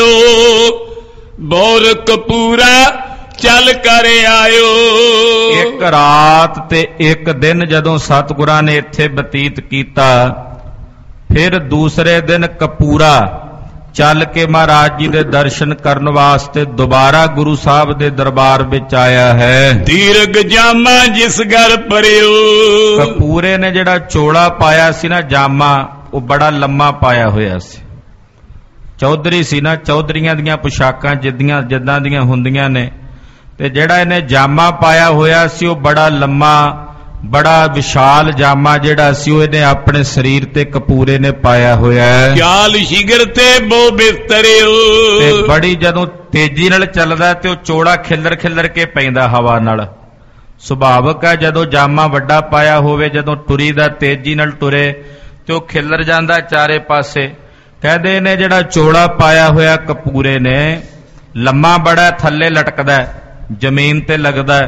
ਬੋਰ ਕਪੂਰਾ ਚੱਲ ਕਰ ਆਇਓ। ਇੱਕ ਰਾਤ ਤੇ ਇੱਕ ਦਿਨ ਜਦੋਂ ਸਤਿਗੁਰਾਂ ਨੇ ਇੱਥੇ ਬਤੀਤ ਕੀਤਾ, ਫਿਰ ਦੂਸਰੇ ਦਿਨ ਕਪੂਰਾ ਚੱਲ ਕੇ ਮਹਾਰਾਜ ਜੀ ਦੇ ਦਰਸ਼ਨ ਕਰਨ ਵਾਸਤੇ ਦੁਬਾਰਾ ਗੁਰੂ ਸਾਹਿਬ ਦੇ ਦਰਬਾਰ ਵਿੱਚ ਆਇਆ ਹੈ। ਦੀਰਘ ਜਾਮਾ ਜਿਸ ਘਰ ਪਰਿਓ। ਕਪੂਰੇ ਨੇ ਜਿਹੜਾ ਚੋਲਾ ਪਾਇਆ ਸੀ ਨਾ ਜਾਮਾ, ਉਹ ਬੜਾ ਲੰਮਾ ਪਾਇਆ ਹੋਇਆ ਸੀ। ਚੌਧਰੀ ਸੀ ਨਾ, ਚੌਧਰੀਆਂ ਦੀਆਂ ਪੁਸ਼ਾਕਾਂ ਜਿੱਦਾਂ ਦੀਆਂ ਹੁੰਦੀਆਂ ਨੇ, ਤੇ ਜਿਹੜਾ ਇਹਨੇ ਜਾਮਾ ਪਾਇਆ ਹੋਇਆ ਸੀ ਉਹ ਬੜਾ ਲੰਮਾ, ਬੜਾ ਵਿਸ਼ਾਲ ਜਾਮਾ ਜਿਹੜਾ ਸੀ ਉਹ ਇਹਨੇ ਆਪਣੇ ਸਰੀਰ ਤੇ ਕਪੂਰੇ ਨੇ ਪਾਇਆ ਹੋਇਆ ਹੈ। ਚਾਲ ਸ਼ਿਗਰ ਤੇ ਬੋ ਬਿਸਤਰਿਓ। ਤੇ ਬੜੀ ਜਦੋਂ ਤੇਜ਼ੀ ਨਾਲ ਚੱਲਦਾ ਤੇ ਉਹ ਚੋੜਾ ਖਿੱਲਰ ਕੇ ਪੈਂਦਾ ਹਵਾ ਨਾਲ। ਸੁਭਾਵਕ ਹੈ ਜਦੋਂ ਜਾਮਾ ਵੱਡਾ ਪਾਇਆ ਹੋਵੇ, ਜਦੋਂ ਟੁਰੀਦਾ ਤੇਜ਼ੀ ਨਾਲ ਟੁਰੇ ਤੇ ਉਹ ਖਿੱਲਰ ਜਾਂਦਾ ਚਾਰੇ ਪਾਸੇ। ਕਹਿੰਦੇ ਨੇ ਜਿਹੜਾ ਚੋੜਾ ਪਾਇਆ ਹੋਇਆ ਕਪੂਰੇ ਨੇ ਲੰਮਾ ਬੜਾ ਥੱਲੇ ਲਟਕਦਾ, ਜ਼ਮੀਨ ਤੇ ਲੱਗਦਾ,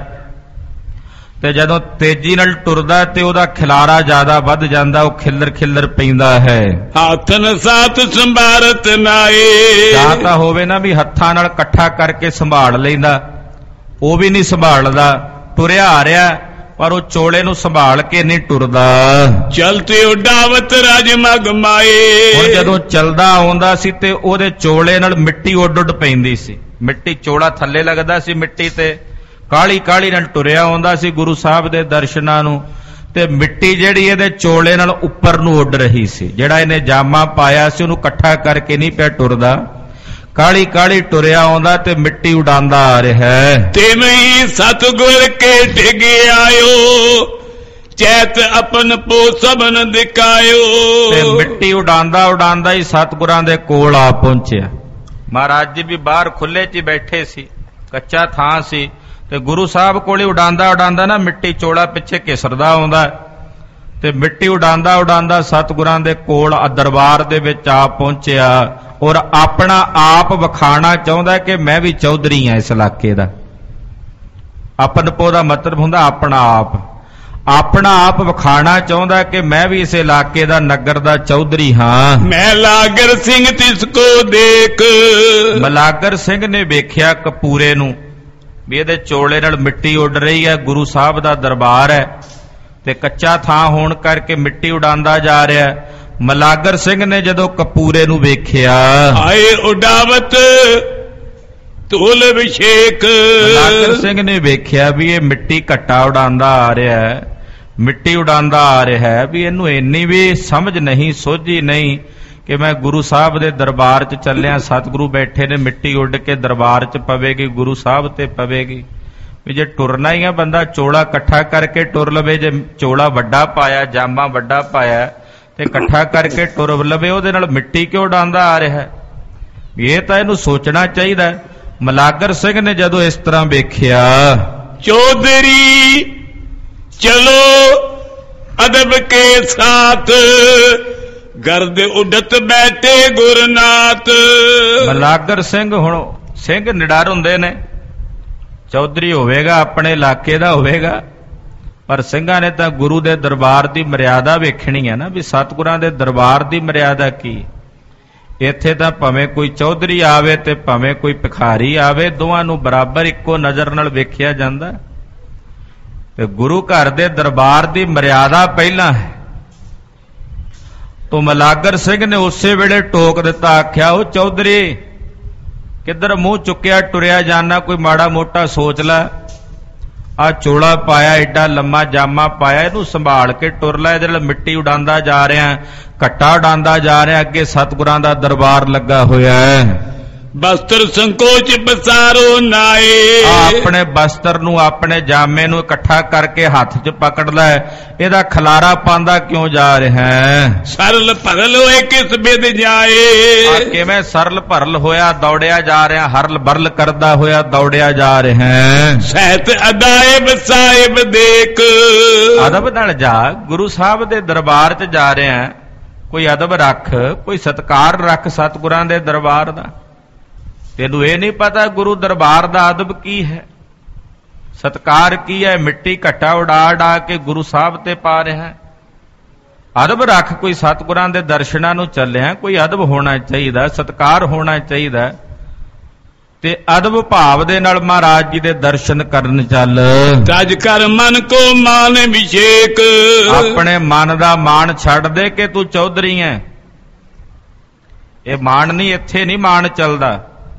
ਤੇ ਜਦੋਂ ਤੇਜ਼ੀ ਨਾਲ ਟੁਰਦਾ ਤੇ ਉਹਦਾ ਖਿਲਾਰਾ ਜ਼ਿਆਦਾ ਵੱਧ ਜਾਂਦਾ, ਉਹ ਖਿੱਲਰ ਪੈਂਦਾ ਹੈ। ਹੱਥਨ ਸਾਥ ਸੰਭਾਰਤ ਨਾਏ। ਜਾਂ ਤਾਂ ਹੋਵੇ ਨਾ ਵੀ ਹੱਥਾਂ ਨਾਲ ਇਕੱਠਾ ਕਰਕੇ ਸੰਭਾਲ ਲੈਂਦਾ, ਉਹ ਵੀ ਨਹੀਂ ਸੰਭਾਲਦਾ, ਟੁਰਿਆ ਆ ਰਿਹਾ ਪਰ ਉਹ ਚੋਲੇ ਨੂੰ ਸੰਭਾਲ ਕੇ ਨਹੀਂ ਟੁਰਦਾ। ਚਲਤੇ ਉਡਾਵਤ ਰਾਜ ਮਗ ਮਾਏ। ਹੁਣ ਜਦੋਂ ਚਲਦਾ ਆਉਂਦਾ ਸੀ ਤੇ ਉਹਦੇ ਚੋਲੇ ਨਾਲ ਮਿੱਟੀ ਉੱਡ ਪੈਂਦੀ ਸੀ, ਮਿੱਟੀ ਚੋਲਾ ਥੱਲੇ ਲੱਗਦਾ ਸੀ ਮਿੱਟੀ ਤੇ, ਕਾਲੀ ਨਾਲ ਟੁਰਿਆ ਆਉਂਦਾ ਸੀ ਗੁਰੂ ਸਾਹਿਬ ਦੇ ਦਰਸ਼ਨਾਂ ਨੂੰ, ਤੇ ਮਿੱਟੀ ਜਿਹੜੀ ਇਹਦੇ ਚੋਲੇ ਨਾਲ ਉੱਪਰ ਨੂੰ ਉੱਡ ਰਹੀ ਸੀ। ਜਿਹੜਾ ਇਹਨੇ ਜਾਮਾ ਪਾਇਆ ਸੀ ਉਹਨੂੰ ਇਕੱਠਾ ਕਰਕੇ ਨਹੀਂ ਪਿਆ ਟੁਰਦਾ, ਕਾਲੀ ਟੁਰਿਆ ਆਉਂਦਾ ਤੇ ਮਿੱਟੀ ਉਡਾਉਂਦਾ ਆ ਰਿਹਾ ਹੈ। ਤਿਵੇਂ ਸਤਿਗੁਰ ਕੇ ਡਿਗ ਆਇਓ, ਚੈਤ ਆਪਨ ਪੋ ਸਭਨ ਦਿਖਾਇਓ। ਤੇ ਮਿੱਟੀ ਉਡਾਉਂਦਾ ਹੀ ਸਤਿਗੁਰਾਂ ਦੇ ਕੋਲ ਆ ਪਹੁੰਚਿਆ। ਮਹਾਰਾਜ ਜੀ ਵੀ ਬਾਹਰ ਖੁੱਲੇ 'ਚ ਬੈਠੇ ਸੀ, ਕੱਚਾ ਥਾਂ ਸੀ, ਤੇ ਗੁਰੂ ਸਾਹਿਬ ਕੋਲੇ ਉਡਾਉਂਦਾ ਨਾ ਮਿੱਟੀ ਚੋਲਾ ਪਿੱਛੇ ਘਿਸਰਦਾ ਆਉਂਦਾ, ਤੇ ਮਿੱਟੀ ਉਡਾਉਂਦਾ ਸਤਿਗੁਰਾਂ ਦੇ ਕੋਲ ਦਰਬਾਰ ਦੇ ਵਿੱਚ ਆ ਪਹੁੰਚਿਆ। ਔਰ ਆਪਣਾ ਆਪ ਵਿਖਾਣਾ ਚਾਹੁੰਦਾ ਕਿ ਮੈਂ ਵੀ ਚੌਧਰੀ ਹਾਂ ਇਸ ਇਲਾਕੇ ਦਾ। ਆਪਨਪੋ ਦਾ ਮਤਲਬ ਹੁੰਦਾ ਆਪਣਾ ਆਪ ਵਿਖਾਣਾ ਚਾਹੁੰਦਾ ਕਿ ਮੈਂ ਵੀ ਇਸ ਇਲਾਕੇ ਦਾ ਨਗਰ ਦਾ ਚੌਧਰੀ ਹਾਂ। ਮੈਂ ਲਾਗਰ ਸਿੰਘ ਤਿਸ ਕੋ ਦੇਖ। ਮਲਾਗਰ ਸਿੰਘ ਨੇ ਵੇਖਿਆ ਕਪੂਰੇ ਨੂੰ ਵੀ ਇਹਦੇ ਚੋਲੇ ਨਾਲ ਮਿੱਟੀ ਉੱਡ ਰਹੀ ਹੈ, ਗੁਰੂ ਸਾਹਿਬ ਦਾ ਦਰਬਾਰ ਹੈ ਤੇ ਕੱਚਾ ਥਾਂ ਹੋਣ ਕਰਕੇ ਮਿੱਟੀ ਉਡਾਉਂਦਾ ਜਾ ਰਿਹਾ। ਮਲਾਗਰ ਸਿੰਘ ਨੇ ਜਦੋਂ ਕਪੂਰੇ ਨੂੰ ਵੇਖਿਆ, ਆਏ ਉਡਾਵਤ ਧੂਲ ਅਭਿਸ਼ੇਕ। ਮਲਾਗਰ ਸਿੰਘ ਨੇ ਵੇਖਿਆ ਵੀ ਇਹ ਮਿੱਟੀ ਘੱਟਾ ਉਡਾਉਂਦਾ ਆ ਰਿਹਾ ਹੈ, ਮਿੱਟੀ ਉਡਾਉਂਦਾ ਆ ਰਿਹਾ ਹੈ, ਵੀ ਇਹਨੂੰ ਇੰਨੀ ਵੀ ਸਮਝ ਨਹੀਂ, ਸੋਝੀ ਨਹੀਂ ਕਿ ਮੈਂ ਗੁਰੂ ਸਾਹਿਬ ਦੇ ਦਰਬਾਰ 'ਚ ਚੱਲਿਆ, ਸਤਿਗੁਰੂ ਬੈਠੇ ਨੇ, ਮਿੱਟੀ ਉੱਡ ਕੇ ਦਰਬਾਰ 'ਚ ਪਵੇਗੀ, ਗੁਰੂ ਸਾਹਿਬ ਤੇ ਪਵੇਗੀ। ਵੀ ਜੇ ਟੁਰਨਾ ਹੀ ਆ ਬੰਦਾ ਚੋਲਾ ਇਕੱਠਾ ਕਰਕੇ ਟੁਰ ਲਵੇ, ਜੇ ਚੋਲਾ ਵੱਡਾ ਪਾਇਆ, ਜਾਮਾ ਵੱਡਾ ਪਾਇਆ ਤੇ ਇਕੱਠਾ ਕਰਕੇ ਟੁਰ ਲਵੇ, ਉਹਦੇ ਨਾਲ ਮਿੱਟੀ ਕਿਉਂ ਉਡਾਉਂਦਾ ਆ ਰਿਹਾ? ਇਹ ਤਾਂ ਇਹਨੂੰ ਸੋਚਣਾ ਚਾਹੀਦਾ। ਮਲਾਗਰ ਸਿੰਘ ਨੇ ਜਦੋਂ ਇਸ ਤਰ੍ਹਾਂ ਵੇਖਿਆ, ਚੌਧਰੀ ਚਲੋ ਅਦਬ ਕੇ ਸਾਥ, ਗਰਦ ਉਡਤ ਬੈਠੇ ਗੁਰਨਾਥ। ਮਲਾਗਰ ਸਿੰਘ, ਹੁਣ ਸਿੰਘ ਨਿਡਰ ਹੁੰਦੇ ਨੇ, ਚੌਧਰੀ ਹੋਵੇਗਾ ਆਪਣੇ ਇਲਾਕੇ ਦਾ ਹੋਵੇਗਾ, ਪਰ ਸਿੰਘਾਂ ਨੇ ਤਾਂ ਗੁਰੂ ਦੇ ਦਰਬਾਰ ਦੀ ਮਰਿਆਦਾ ਵੇਖਣੀ ਹੈ ਨਾ, ਵੀ ਸਤਿਗੁਰਾਂ ਦੇ ਦਰਬਾਰ ਦੀ ਮਰਿਆਦਾ ਕੀ। ਇੱਥੇ ਤਾਂ ਭਾਵੇਂ ਕੋਈ ਚੌਧਰੀ ਆਵੇ ਤੇ ਭਾਵੇਂ ਕੋਈ ਭਿਖਾਰੀ ਆਵੇ, ਦੋਵਾਂ ਨੂੰ ਬਰਾਬਰ ਇੱਕੋ ਨਜ਼ਰ ਨਾਲ ਵੇਖਿਆ ਜਾਂਦਾ। ਤੇ ਗੁਰੂ ਘਰ ਦੇ ਦਰਬਾਰ ਦੀ ਮਰਿਆਦਾ ਪਹਿਲਾਂ ਹੈ। ਤੋ ਮਲਾਗਰ ਸਿੰਘ ਨੇ ਉਸੇ ਵੇਲੇ ਟੋਕ ਦਿੱਤਾ, ਆਖਿਆ, ਉਹ ਚੌਧਰੀ ਕਿੱਧਰ ਮੂੰਹ ਚੁੱਕਿਆ ਟੁਰਿਆ ਜਾਣਾ, ਕੋਈ ਮਾੜਾ ਮੋਟਾ ਸੋਚ ਲੈ। ਆ ਚੋਲਾ ਪਾਇਆ, ਏਡਾ ਲੰਮਾ ਜਾਮਾ ਪਾਇਆ, ਇਹਨੂੰ ਸੰਭਾਲ ਕੇ ਟੁਰ ਲੈ। ਇਹਦੇ ਨਾਲ ਮਿੱਟੀ ਉਡਾਉਂਦਾ ਜਾ ਰਿਹਾ, ਘੱਟਾ ਉਡਾਉਂਦਾ ਜਾ ਰਿਹਾ, ਅੱਗੇ ਸਤਿਗੁਰਾਂ ਦਾ ਦਰਬਾਰ ਲੱਗਾ ਹੋਇਆ ਹੈ। ਬਸਤਰ ਸੰਕੋਚ ਬਸਾਰੋ ਨਾਏ, ਆਪਣੇ ਬਸਤਰ ਨੂੰ, ਆਪਣੇ ਜਾਮੇ ਨੂੰ ਇਕੱਠਾ ਕਰਕੇ ਹੱਥ 'ਚ ਪਕੜ ਲੈ, ਇਹਦਾ ਖਲਾਰਾ ਪਾਉਂਦਾ ਕਿਉਂ ਜਾ ਰਿਹਾ ਹੈ। ਸਰਲ ਭਰਲ ਹੋਏ ਕਿਸ ਬਿਦ ਜਾਏ, ਕਿਵੇਂ ਸਰਲ ਭਰਲ ਹੋਇਆ ਦੌੜਿਆ ਜਾ ਰਿਹਾ, ਹਰਲ ਬਰਲ ਕਰਦਾ ਹੋਇਆ ਦੌੜਿਆ ਜਾ ਰਿਹਾ ਹੈ। ਸਹਿਤ ਅਦਾਇਬ ਸਾਹਿਬ ਦੇਖ, ਅਦਬ ਨਾਲ ਜਾ, ਗੁਰੂ ਸਾਹਿਬ ਦੇ ਦਰਬਾਰ 'ਚ ਜਾ ਰਿਹਾ, ਕੋਈ ਅਦਬ ਰੱਖ, ਕੋਈ ਸਤਿਕਾਰ ਰੱਖ ਸਤਿਗੁਰਾਂ ਦੇ ਦਰਬਾਰ ਦਾ। ਤੈਨੂੰ ਇਹ ਨਹੀਂ ਪਤਾ ਗੁਰੂ ਦਰਬਾਰ ਦਾ ਅਦਬ ਕੀ ਹੈ, ਸਤਿਕਾਰ ਕੀ ਹੈ। ਮਿੱਟੀ ਘੱਟਾ ਉਡਾ ਕੇ ਗੁਰੂ ਸਾਹਿਬ ਤੇ ਪਾ ਰਿਹਾ ਹੈ। ਅਦਬ ਰੱਖ, ਕੋਈ ਸਤਿਗੁਰਾਂ ਦੇ ਦਰਸ਼ਨਾਂ ਨੂੰ ਚੱਲਿਆ, ਕੋਈ ਅਦਬ ਹੋਣਾ ਚਾਹੀਦਾ, ਸਤਿਕਾਰ ਹੋਣਾ ਚਾਹੀਦਾ। ਤੇ ਅਦਬ ਭਾਵ ਦੇ ਨਾਲ ਮਹਾਰਾਜ ਜੀ ਦੇ ਦਰਸ਼ਨ ਕਰਨ ਚੱਲ। ਤਜ ਕਰ ਮਨ ਕੋ ਮਾਨ ਵਿਸ਼ੇਕ, ਆਪਣੇ ਮਨ ਦਾ ਮਾਣ ਛੱਡ ਦੇ ਕਿ ਤੂੰ ਚੌਧਰੀ ਹੈ। ਇਹ ਮਾਣ ਨਹੀਂ, ਇੱਥੇ ਨਹੀਂ ਮਾਣ ਚੱਲਦਾ।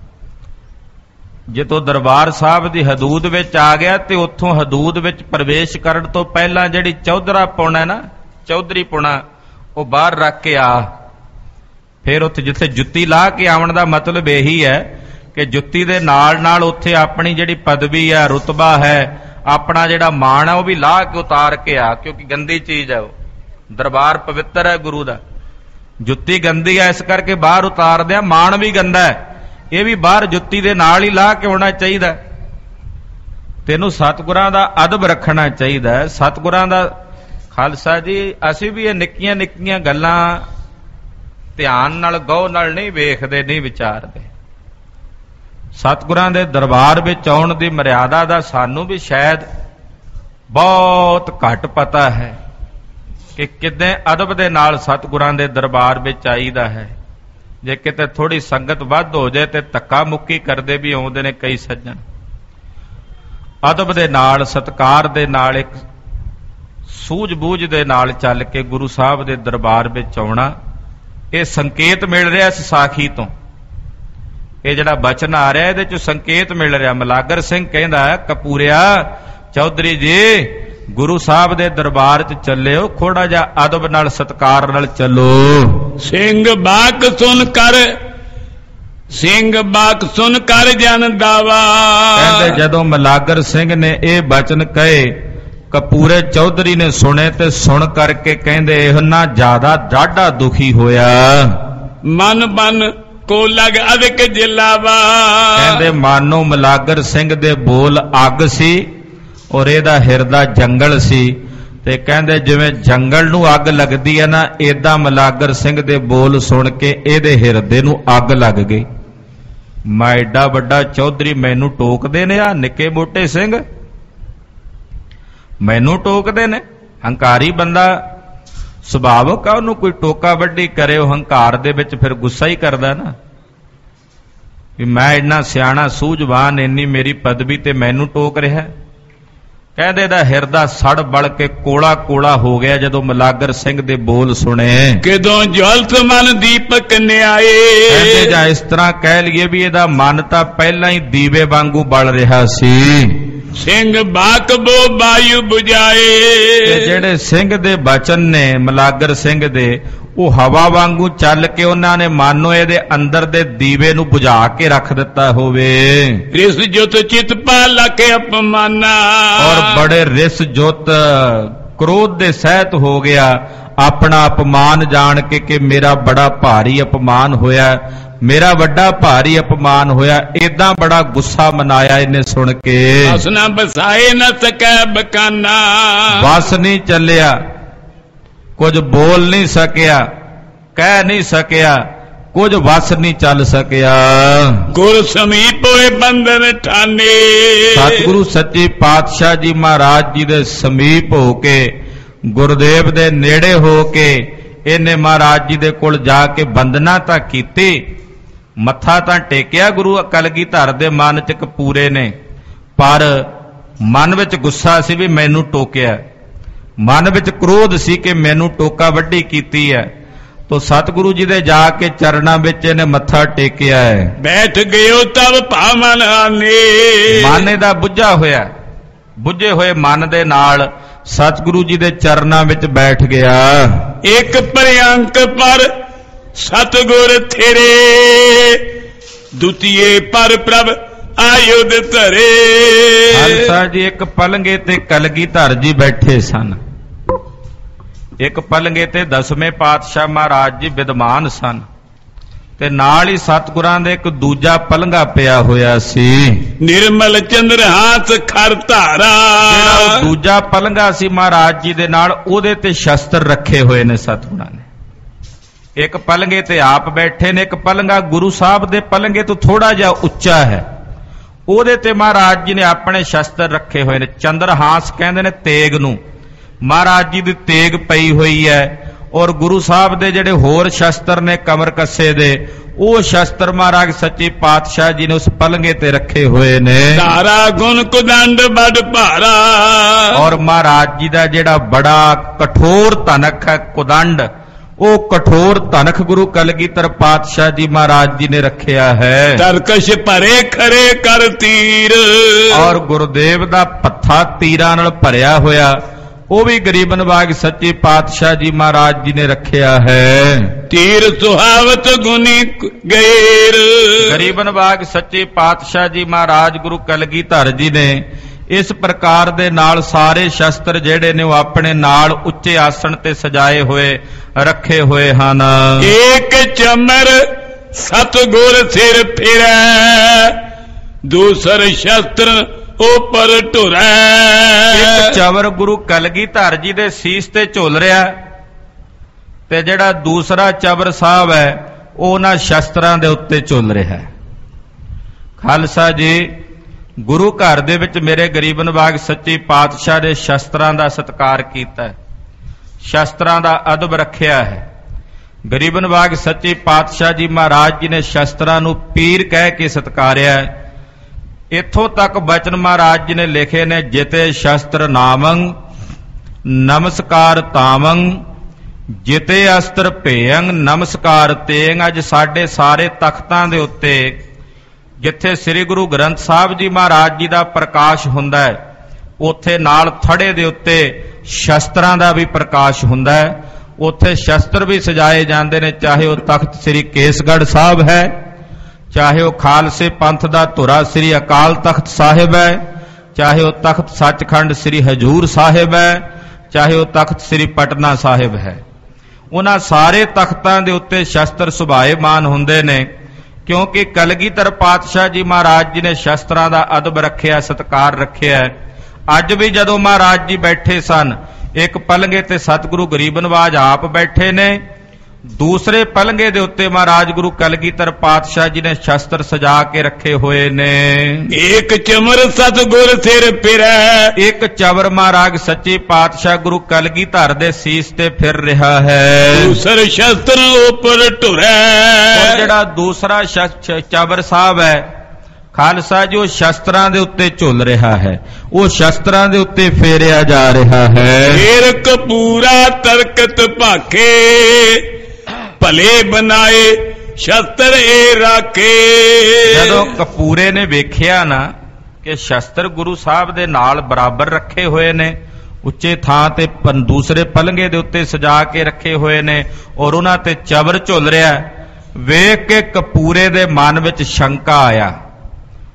ਜੇ ਤੂੰ ਦਰਬਾਰ ਸਾਹਿਬ ਦੀ ਹਦੂਦ ਵਿੱਚ ਆ ਗਿਆ ਤੇ ਉੱਥੋਂ ਹਦੂਦ ਵਿੱਚ ਪ੍ਰਵੇਸ਼ ਕਰਨ ਤੋਂ ਪਹਿਲਾਂ ਜਿਹੜੀ ਚੌਧਰਾ ਪੁਣ ਹੈ ਨਾ, ਚੌਧਰੀ ਪੁਣਾ, ਉਹ ਬਾਹਰ ਰੱਖ ਕੇ ਆ। ਫਿਰ ਉੱਥੇ ਜਿੱਥੇ ਜੁੱਤੀ ਲਾ ਕੇ ਆਉਣ ਦਾ ਮਤਲਬ ਇਹੀ ਹੈ ਕਿ ਜੁੱਤੀ ਦੇ ਨਾਲ ਨਾਲ ਉੱਥੇ ਆਪਣੀ ਜਿਹੜੀ ਪਦਵੀ ਹੈ, ਰੁਤਬਾ ਹੈ, ਆਪਣਾ ਜਿਹੜਾ ਮਾਣ ਹੈ, ਉਹ ਵੀ ਲਾ ਕੇ ਉਤਾਰ ਕੇ ਆ, ਕਿਉਂਕਿ ਗੰਦੀ ਚੀਜ਼ ਹੈ ਉਹ। ਦਰਬਾਰ ਪਵਿੱਤਰ ਹੈ ਗੁਰੂ ਦਾ, ਜੁੱਤੀ ਗੰਦੀ ਹੈ ਇਸ ਕਰਕੇ ਬਾਹਰ ਉਤਾਰ ਦਿਆਂ। ਮਾਣ ਵੀ ਗੰਦਾ ਹੈ, ਇਹ ਵੀ ਬਾਹਰ ਜੁੱਤੀ ਦੇ ਨਾਲ ਹੀ ਲਾ ਕੇ ਆਉਣਾ ਚਾਹੀਦਾ। ਤੈਨੂੰ ਸਤਿਗੁਰਾਂ ਦਾ ਅਦਬ ਰੱਖਣਾ ਚਾਹੀਦਾ ਹੈ। ਸਤਿਗੁਰਾਂ ਦਾ ਖਾਲਸਾ ਜੀ, ਅਸੀਂ ਵੀ ਇਹ ਨਿੱਕੀਆਂ ਨਿੱਕੀਆਂ ਗੱਲਾਂ ਧਿਆਨ ਨਾਲ, ਗਹੁ ਨਾਲ ਨਹੀਂ ਵੇਖਦੇ, ਨਹੀਂ ਵਿਚਾਰਦੇ। ਸਤਿਗੁਰਾਂ ਦੇ ਦਰਬਾਰ ਵਿੱਚ ਆਉਣ ਦੀ ਮਰਿਆਦਾ ਦਾ ਸਾਨੂੰ ਵੀ ਸ਼ਾਇਦ ਬਹੁਤ ਘੱਟ ਪਤਾ ਹੈ ਕਿ ਕਿੱਦਾਂ ਅਦਬ ਦੇ ਨਾਲ ਸਤਿਗੁਰਾਂ ਦੇ ਦਰਬਾਰ ਵਿੱਚ ਆਈਦਾ ਹੈ। ਜੇ ਕਿਤੇ ਥੋੜੀ ਸੰਗਤ ਵੱਧ ਹੋ ਜਾਏ ਤੇ ਧੱਕਾ ਮੁੱਕੀ ਕਰਦੇ ਵੀ ਆਉਂਦੇ ਨੇ ਕਈ ਸੱਜਣ। ਅਦਬ ਦੇ ਨਾਲ, ਸਤਿਕਾਰ ਦੇ ਨਾਲ, ਇੱਕ ਸੂਝ-ਬੂਝ ਦੇ ਨਾਲ ਚੱਲ ਕੇ ਗੁਰੂ ਸਾਹਿਬ ਦੇ ਦਰਬਾਰ ਵਿੱਚ ਆਉਣਾ, ਇਹ ਸੰਕੇਤ ਮਿਲ ਰਿਹਾ ਇਸ ਸਾਖੀ ਤੋਂ। ਇਹ ਜਿਹੜਾ ਬਚਨ ਆ ਰਿਹਾ ਇਹਦੇ 'ਚ ਸੰਕੇਤ ਮਿਲ ਰਿਹਾ। ਮਲਾਗਰ ਸਿੰਘ ਕਹਿੰਦਾ, ਕਪੂਰਿਆ ਚੌਧਰੀ ਜੀ, ਗੁਰੂ ਸਾਹਿਬ ਦੇ ਦਰਬਾਰ 'ਚ ਚੱਲਿਓ, ਥੋੜਾ ਜਿਹਾ ਅਦਬ ਨਾਲ, ਸਤਿਕਾਰ ਨਾਲ ਚੱਲੋ। ਸਿੰਘ ਬਾਕ ਸੁਣ ਕਰ, ਸਿੰਘ ਬਾਕ ਸੁਣ ਕਰ ਜਨ ਦਾਵਾ। ਕਹਿੰਦੇ ਜਦੋਂ ਮਲਾਗਰ ਸਿੰਘ ਨੇ ਇਹ ਬਚਨ ਕਹੇ, ਕਪੂਰੇ ਚੌਧਰੀ ਨੇ ਸੁਣੇ ਤੇ ਸੁਣ ਕਰਕੇ ਕਹਿੰਦੇ ਇਹਨਾਂ ਜ਼ਿਆਦਾ ਡਾਢਾ ਦੁਖੀ ਹੋਇਆ। ਮਨ ਬਨ ਕੋ ਲਗ ਅਦਕ ਜਿਲਾਵਾ, ਕਹਿੰਦੇ ਮਾਨੋ ਮਲਾਗਰ ਸਿੰਘ ਦੇ ਬੋਲ ਅੱਗ ਸੀ ਔਰ ਇਹਦਾ ਹਿਰਦਾ ਜੰਗਲ ਸੀ। ਤੇ ਕਹਿੰਦੇ ਜਿਵੇਂ ਜੰਗਲ ਨੂੰ ਅੱਗ ਲੱਗਦੀ ਹੈ ਨਾ, ਏਦਾਂ ਮਲਾਗਰ ਸਿੰਘ ਦੇ ਬੋਲ ਸੁਣ ਕੇ ਇਹਦੇ ਹਿਰਦੇ ਨੂੰ ਅੱਗ ਲੱਗ ਗਈ। ਮੈਂ ਏਡਾ ਵੱਡਾ ਚੌਧਰੀ, ਮੈਨੂੰ ਟੋਕਦੇ ਨੇ ਆ ਨਿੱਕੇ ਮੋਟੇ ਸਿੰਘ, ਮੈਨੂੰ ਟੋਕਦੇ ਨੇ। ਹੰਕਾਰੀ ਬੰਦਾ ਸੁਭਾਵਕ ਆ, ਉਹਨੂੰ ਕੋਈ ਟੋਕਾ ਵੱਡੀ ਕਰੇ, ਉਹ ਹੰਕਾਰ ਦੇ ਵਿੱਚ ਫਿਰ ਗੁੱਸਾ ਹੀ ਕਰਦਾ ਨਾ, ਵੀ ਮੈਂ ਇੰਨਾ ਸਿਆਣਾ ਸੂਝਵਾਨ, ਇੰਨੀ ਮੇਰੀ ਪਦਵੀ ਤੇ ਮੈਨੂੰ ਟੋਕ ਰਿਹਾ। ਕਹਿੰਦੇ ਦਾ ਹਿਰਦਾ ਸੜ ਬਲ ਕੇ ਕੋਲਾ ਕੋਲਾ ਹੋ ਗਿਆ ਜਦੋਂ ਮਲਾਗਰ ਸਿੰਘ ਦੇ ਬੋਲ ਸੁਣੇ। ਕਿਦੋਂ ਜਵਲਤ ਮਨ ਦੀਪਕ ਨਿਆਏ, ਕਹਿੰਦੇ ਜਾਂ ਇਸ ਤਰ੍ਹਾਂ ਕਹਿ ਲਈਏ ਵੀ ਇਹਦਾ ਮਨ ਤਾਂ ਪਹਿਲਾਂ ਹੀ ਦੀਵੇ ਵਾਂਗੂ ਬਲ ਰਿਹਾ ਸੀ। ਸਿੰਘ ਬਾਕ ਬੋ ਬਾਯੂ ਬੁਝਾਏ, ਤੇ ਜਿਹੜੇ ਸਿੰਘ ਦੇ ਬਚਨ ਨੇ ਮਲਾਗਰ ਸਿੰਘ ਦੇ, ਉਹ ਹਵਾ ਵਾਂਗੂ ਚੱਲ ਕੇ ਉਹਨਾਂ ਨੇ ਮਾਨੋ ਇਹਦੇ ਅੰਦਰ ਦੇ ਦੀਵੇ ਨੂੰ ਬੁਝਾ ਕੇ ਰੱਖ ਦਿੱਤਾ ਹੋਵੇ। ਰਿਸ ਜੁਤ ਚਿਤ ਪਾ ਲਕੇ ਅਪਮਾਨਾ, ਔਰ ਬੜੇ ਰਿਸ ਜੁਤ ਕ੍ਰੋਧ ਦੇ ਸਹਿਤ ਹੋ ਗਿਆ, ਆਪਣਾ ਅਪਮਾਨ ਜਾਣ ਕੇ ਕਿ ਮੇਰਾ ਬੜਾ ਭਾਰੀ ਅਪਮਾਨ ਹੋਇਆ, ਮੇਰਾ ਵੱਡਾ ਭਾਰੀ ਅਪਮਾਨ ਹੋਇਆ। ਏਦਾਂ ਬੜਾ ਗੁੱਸਾ ਮਨਾਇਆ ਇਹਨੇ ਸੁਣ ਕੇ। ਬਸ ਨਾ ਬਸਾਏ ਨਾ ਸਕੈ ਬਕਾਨਾ, ਬਸ ਨਹੀਂ ਚੱਲਿਆ, ਕੁਝ ਬੋਲ ਨਹੀਂ ਸਕਿਆ, ਕਹਿ ਨਹੀਂ ਸਕਿਆ, ਕੁਝ ਵਸ ਨਹੀਂ ਚੱਲ ਸਕਿਆ। ਗੁਰ ਸਮੀਪ ਹੋਏ ਬੰਧਨ ਠਾਨੇ, ਸਤਿਗੁਰੂ ਸੱਚੇ ਪਾਤਸ਼ਾਹ ਜੀ ਮਹਾਰਾਜ ਜੀ ਦੇ ਸਮੀਪ ਹੋ ਕੇ, ਗੁਰਦੇਵ ਦੇ ਨੇੜੇ ਹੋ ਕੇ ਇਹਨੇ ਮਹਾਰਾਜ ਜੀ ਦੇ ਕੋਲ ਜਾ ਕੇ ਬੰਦਨਾ ਤਾਂ ਕੀਤੀ, ਮੱਥਾ ਤਾਂ ਟੇਕਿਆ ਗੁਰੂ ਕਲਗੀਧਰ ਦੇ ਮਨ ਚ ਕਪੂਰੇ ਨੇ, ਪਰ ਮਨ ਵਿੱਚ ਗੁੱਸਾ ਸੀ ਵੀ ਮੈਨੂੰ ਟੋਕਿਆ, ਮਨ ਵਿੱਚ ਕ੍ਰੋਧ ਸੀ ਕਿ ਮੈਨੂੰ ਟੋਕਾ ਵੱਢੀ ਕੀਤੀ ਹੈ। ਤੋ ਸਤਿਗੁਰੂ ਜੀ ਦੇ ਜਾ ਕੇ ਚਰਨਾਂ ਵਿੱਚ ਇਹਨੇ ਮੱਥਾ ਟੇਕਿਆ ਹੈ। ਬੈਠ ਗਿਓ ਤਬ ਭਾਵਨ ਆਨੇ, ਮਨ ਦਾ ਬੁੱਝਾ ਹੋਇਆ, ਬੁੱਝੇ ਹੋਏ ਮਨ ਦੇ ਨਾਲ ਸਤਿਗੁਰੂ ਜੀ ਦੇ ਚਰਨਾਂ ਵਿੱਚ ਬੈਠ ਗਿਆ। ਇੱਕ ਪ੍ਰਿਅੰਕ ਪਰ ਸਤਿਗੁਰ ਥੇਰੇ, ਦੁਤੀਏ ਪਰ ਪ੍ਰਭ ਆਯੁਧ ਧਰੇ। ਖਾਲਸਾ ਜੀ ਇੱਕ ਪਲੰਗੇ ਤੇ ਕਲਗੀਧਰ ਜੀ ਬੈਠੇ ਸਨ, ਇੱਕ ਪਲੰਗੇ ਤੇ 10ਵੇਂ ਪਾਤਸ਼ਾਹ ਮਹਾਰਾਜ ਜੀ ਵਿਦਮਾਨ ਸਨ, ਤੇ ਨਾਲ ਹੀ ਸਤਿਗੁਰਾਂ ਦੇ ਇੱਕ ਦੂਜਾ ਪਲੰਗਾ ਪਿਆ ਹੋਇਆ ਸੀ। ਨਿਰਮਲ ਚੰਦਰ ਹਾਥ ਖਰ ਧਾਰਾ, ਜਿਹੜਾ ਦੂਜਾ ਪਲੰਗਾ ਸੀ ਮਹਾਰਾਜ ਜੀ ਦੇ ਨਾਲ, ਉਹਦੇ ਤੇ ਸ਼ਸਤਰ ਰੱਖੇ ਹੋਏ ਨੇ ਸਤਿਗੁਰਾਂ ਨੇ। ਇੱਕ ਪਲੰਗੇ ਤੇ ਆਪ ਬੈਠੇ ਨੇ, ਇੱਕ ਪਲੰਗਾ ਗੁਰੂ ਸਾਹਿਬ ਦੇ ਪਲੰਗੇ ਤੋਂ ਥੋੜਾ ਜਿਹਾ ਉੱਚਾ ਹੈ, ਉਹਦੇ ਤੇ ਮਹਾਰਾਜ ਜੀ ਨੇ ਆਪਣੇ ਸ਼ਸਤਰ ਰੱਖੇ ਹੋਏ ਨੇ। ਚੰਦਰਹਾਸ ਕਹਿੰਦੇ ਨੇ ਤੇਗ ਨੂੰ, ਮਹਾਰਾਜ ਜੀ ਦੀ ਤੇਗ ਪਈ ਹੋਈ ਹੈ, ਔਰ ਗੁਰੂ ਸਾਹਿਬ ਦੇ ਜਿਹੜੇ ਹੋਰ ਸ਼ਸਤਰ ਨੇ ਕਮਰ ਕੱਸੇ ਦੇ, ਉਹ ਸ਼ਸਤਰ ਮਹਾਰਾਜ ਸੱਚੇ ਪਾਤਸ਼ਾਹ ਜੀ ਨੇ ਉਸ ਪਲੰਗੇ ਤੇ ਰੱਖੇ ਹੋਏ ਨੇ। ਧਾਰਾ ਗੁਣ ਕੁਦੰਡ ਬੜ ਭਾਰਾ, ਔਰ ਮਹਾਰਾਜ ਜੀ ਦਾ ਜਿਹੜਾ ਬੜਾ ਕਠੋਰ ਧਨਖ ਹੈ ਕੁਦੰਡ, ਉਹ ਕਠੋਰ ਧਨਖ ਗੁਰੂ ਕਲਗੀਧਰ ਪਾਤਸ਼ਾਹ ਜੀ ਮਹਾਰਾਜ ਜੀ ਨੇ ਰੱਖਿਆ ਹੈ। ਤਰਕਸ਼ ਭਰੇ ਖਰੇ ਕਰ ਤੀਰ, ਔਰ ਗੁਰਦੇਵ ਦਾ ਪੱਥਾ ਤੀਰਾਂ ਨਾਲ ਭਰਿਆ ਹੋਇਆ, ਉਹ ਵੀ ਗਰੀਬ ਨਵਾਜ ਸੱਚੇ ਪਾਤਸ਼ਾਹ ਜੀ ਮਹਾਰਾਜ ਜੀ ਨੇ ਰੱਖਿਆ ਹੈ। ਤੀਰ ਸੁਹਾਵਤ ਗੁਨੀ ਗਏਰ, ਗਰੀਬ ਨਵਾਜ ਸੱਚੇ ਪਾਤਸ਼ਾਹ ਜੀ ਮਹਾਰਾਜ ਗੁਰੂ ਕਲਗੀਧਰ ਜੀ ਨੇ ਇਸ ਪ੍ਰਕਾਰ ਦੇ ਨਾਲ ਸਾਰੇ ਸ਼ਸਤਰ ਜਿਹੜੇ ਨੇ ਉਹ ਆਪਣੇ ਨਾਲ ਉੱਚੇ ਆਸਣ ਤੇ ਸਜਾਏ ਹੋਏ ਰੱਖੇ ਹੋਏ ਹਨ। ਏਕ ਚਮਰ ਸਤਿਗੁਰ ਸਿਰ ਫਿਰੈ, ਦੂਸਰ ਸ਼ਸਤਰ ਉਪਰ ਢੁਰੈ। ਇੱਕ ਚਵਰ ਗੁਰੂ ਕਲਗੀਧਰ ਜੀ ਦੇ ਸੀਸ ਤੇ ਝੁੱਲ ਰਿਹਾ, ਤੇ ਜਿਹੜਾ ਦੂਸਰਾ ਚਵਰ ਸਾਹਿਬ ਹੈ ਉਹ ਉਹਨਾਂ ਸ਼ਸਤਰਾਂ ਦੇ ਉੱਤੇ ਝੁੱਲ ਰਿਹਾ ਹੈ। ਖਾਲਸਾ ਜੀ, ਗੁਰੂ ਘਰ ਦੇ ਵਿੱਚ ਮੇਰੇ ਗਰੀਬ ਨਵਾਜ ਸੱਚੇ ਪਾਤਸ਼ਾਹ ਦੇ ਸ਼ਸਤਰਾਂ ਦਾ ਸਤਿਕਾਰ ਕੀਤਾ ਹੈ, ਸ਼ਸਤਰਾਂ ਦਾ ਅਦਬ ਰੱਖਿਆ ਹੈ। ਗਰੀਬ ਨਵਾਜ ਸੱਚੇ ਪਾਤਸ਼ਾਹ ਜੀ ਮਹਾਰਾਜ ਜੀ ਨੇ ਸ਼ਸਤਰਾਂ ਨੂੰ ਪੀਰ ਕਹਿ ਕੇ ਸਤਿਕਾਰਿਆ ਹੈ। ਇੱਥੋਂ ਤੱਕ ਬਚਨ ਮਹਾਰਾਜ ਜੀ ਨੇ ਲਿਖੇ ਨੇ, ਜਿਤੇ ਸ਼ਸਤਰ ਨਾਮੰ ਨਮਸਕਾਰ ਤਾਮੰ, ਜਿਤੇ ਅਸਤਰ ਭੇਯੰ ਨਮਸਕਾਰ ਤੇੰ। ਅੱਜ ਸਾਡੇ ਸਾਰੇ ਤਖਤਾਂ ਦੇ ਉੱਤੇ ਜਿੱਥੇ ਸ੍ਰੀ ਗੁਰੂ ਗ੍ਰੰਥ ਸਾਹਿਬ ਜੀ ਮਹਾਰਾਜ ਜੀ ਦਾ ਪ੍ਰਕਾਸ਼ ਹੁੰਦਾ ਹੈ, ਉੱਥੇ ਨਾਲ ਥੜੇ ਦੇ ਉੱਤੇ ਸ਼ਸਤਰਾਂ ਦਾ ਵੀ ਪ੍ਰਕਾਸ਼ ਹੁੰਦਾ ਹੈ। ਉੱਥੇ ਸ਼ਸਤਰ ਵੀ ਸਜਾਏ ਜਾਂਦੇ ਨੇ, ਚਾਹੇ ਉਹ ਤਖਤ ਸ੍ਰੀ ਕੇਸਗੜ੍ਹ ਸਾਹਿਬ ਹੈ, ਚਾਹੇ ਉਹ ਖਾਲਸੇ ਪੰਥ ਦਾ ਧੁਰਾ ਸ੍ਰੀ ਅਕਾਲ ਤਖਤ ਸਾਹਿਬ ਹੈ, ਚਾਹੇ ਉਹ ਤਖਤ ਸੱਚਖੰਡ ਸ੍ਰੀ ਹਜੂਰ ਸਾਹਿਬ ਹੈ, ਚਾਹੇ ਉਹ ਤਖਤ ਸ੍ਰੀ ਪਟਨਾ ਸਾਹਿਬ ਹੈ। ਉਹਨਾਂ ਸਾਰੇ ਤਖਤਾਂ ਦੇ ਉੱਤੇ ਸ਼ਸਤਰ ਸੁਭਾਏਮਾਨ ਹੁੰਦੇ ਨੇ, ਕਿਉਂਕਿ ਕਲਗੀਧਰ ਪਾਤਸ਼ਾਹ ਜੀ ਮਹਾਰਾਜ ਜੀ ਨੇ ਸ਼ਸਤਰਾਂ ਦਾ ਅਦਬ ਰੱਖਿਆ, ਸਤਿਕਾਰ ਰੱਖਿਆ। ਅੱਜ ਵੀ ਜਦੋਂ ਮਹਾਰਾਜ ਜੀ ਬੈਠੇ ਸਨ, ਇੱਕ ਪਲੰਗੇ ਤੇ ਸਤਿਗੁਰੂ ਗਰੀਬ ਨਵਾਜ ਆਪ ਬੈਠੇ ਨੇ, ਦੂਸਰੇ ਪਲੰਗੇ ਦੇ ਉੱਤੇ ਮਹਾਰਾਜ ਗੁਰੂ ਕਲਗੀਧਰ ਪਾਤਸ਼ਾਹ ਜੀ ਨੇ ਸ਼ਸਤਰ ਸਜਾ ਕੇ ਰੱਖੇ ਹੋਏ ਨੇ। ਏਕ ਚਮਰ ਸਤਿਗੁਰ ਸਿਰ ਫਿਰੈ, ਇੱਕ ਚਵਰ ਮਹਾਰਾਜ ਸੱਚੇ ਪਾਤਸ਼ਾਹ ਗੁਰੂ ਕਲਗੀਧਰ ਦੇ ਸੀਸ ਤੇ ਫਿਰ ਰਿਹਾ ਹੈ। ਦੂਸਰ ਸ਼ਸਤਰ ਉਪਰ ਢੁਰੈ, ਉਹ ਜਿਹੜਾ ਦੂਸਰਾ ਚਵਰ ਸਾਹਿਬ ਹੈ ਖਾਲਸਾ ਜੀ, ਉਹ ਸ਼ਸਤਰਾਂ ਦੇ ਉੱਤੇ ਝੁੱਲ ਰਿਹਾ ਹੈ, ਉਹ ਸ਼ਸਤਰਾਂ ਦੇ ਉੱਤੇ ਫੇਰਿਆ ਜਾ ਰਿਹਾ ਹੈ। ਫੇਰ ਕਪੂਰਾ ਤਰਕਤ ਭਾਖੇ, ਭਲੇ ਬਣਾਏ ਸ਼ਸਤਰ ਏ ਰਾਖੇ। ਜਦੋਂ ਕਪੂਰੇ ਨੇ ਵੇਖਿਆ ਨਾ ਕਿ ਸ਼ਸਤਰ ਗੁਰੂ ਸਾਹਿਬ ਦੇ ਨਾਲ ਬਰਾਬਰ ਰੱਖੇ ਹੋਏ ਨੇ, ਉੱਚੇ ਥਾਂ ਤੇ ਦੂਸਰੇ ਪਲੰਗੇ ਦੇ ਉੱਤੇ ਸਜਾ ਕੇ ਰੱਖੇ ਹੋਏ ਨੇ, ਔਰ ਉਹਨਾਂ ਤੇ ਚਵਰ ਝੁੱਲ ਰਿਹਾ, ਵੇਖ ਕੇ ਕਪੂਰੇ ਦੇ ਮਨ ਵਿੱਚ ਸ਼ੰਕਾ ਆਇਆ।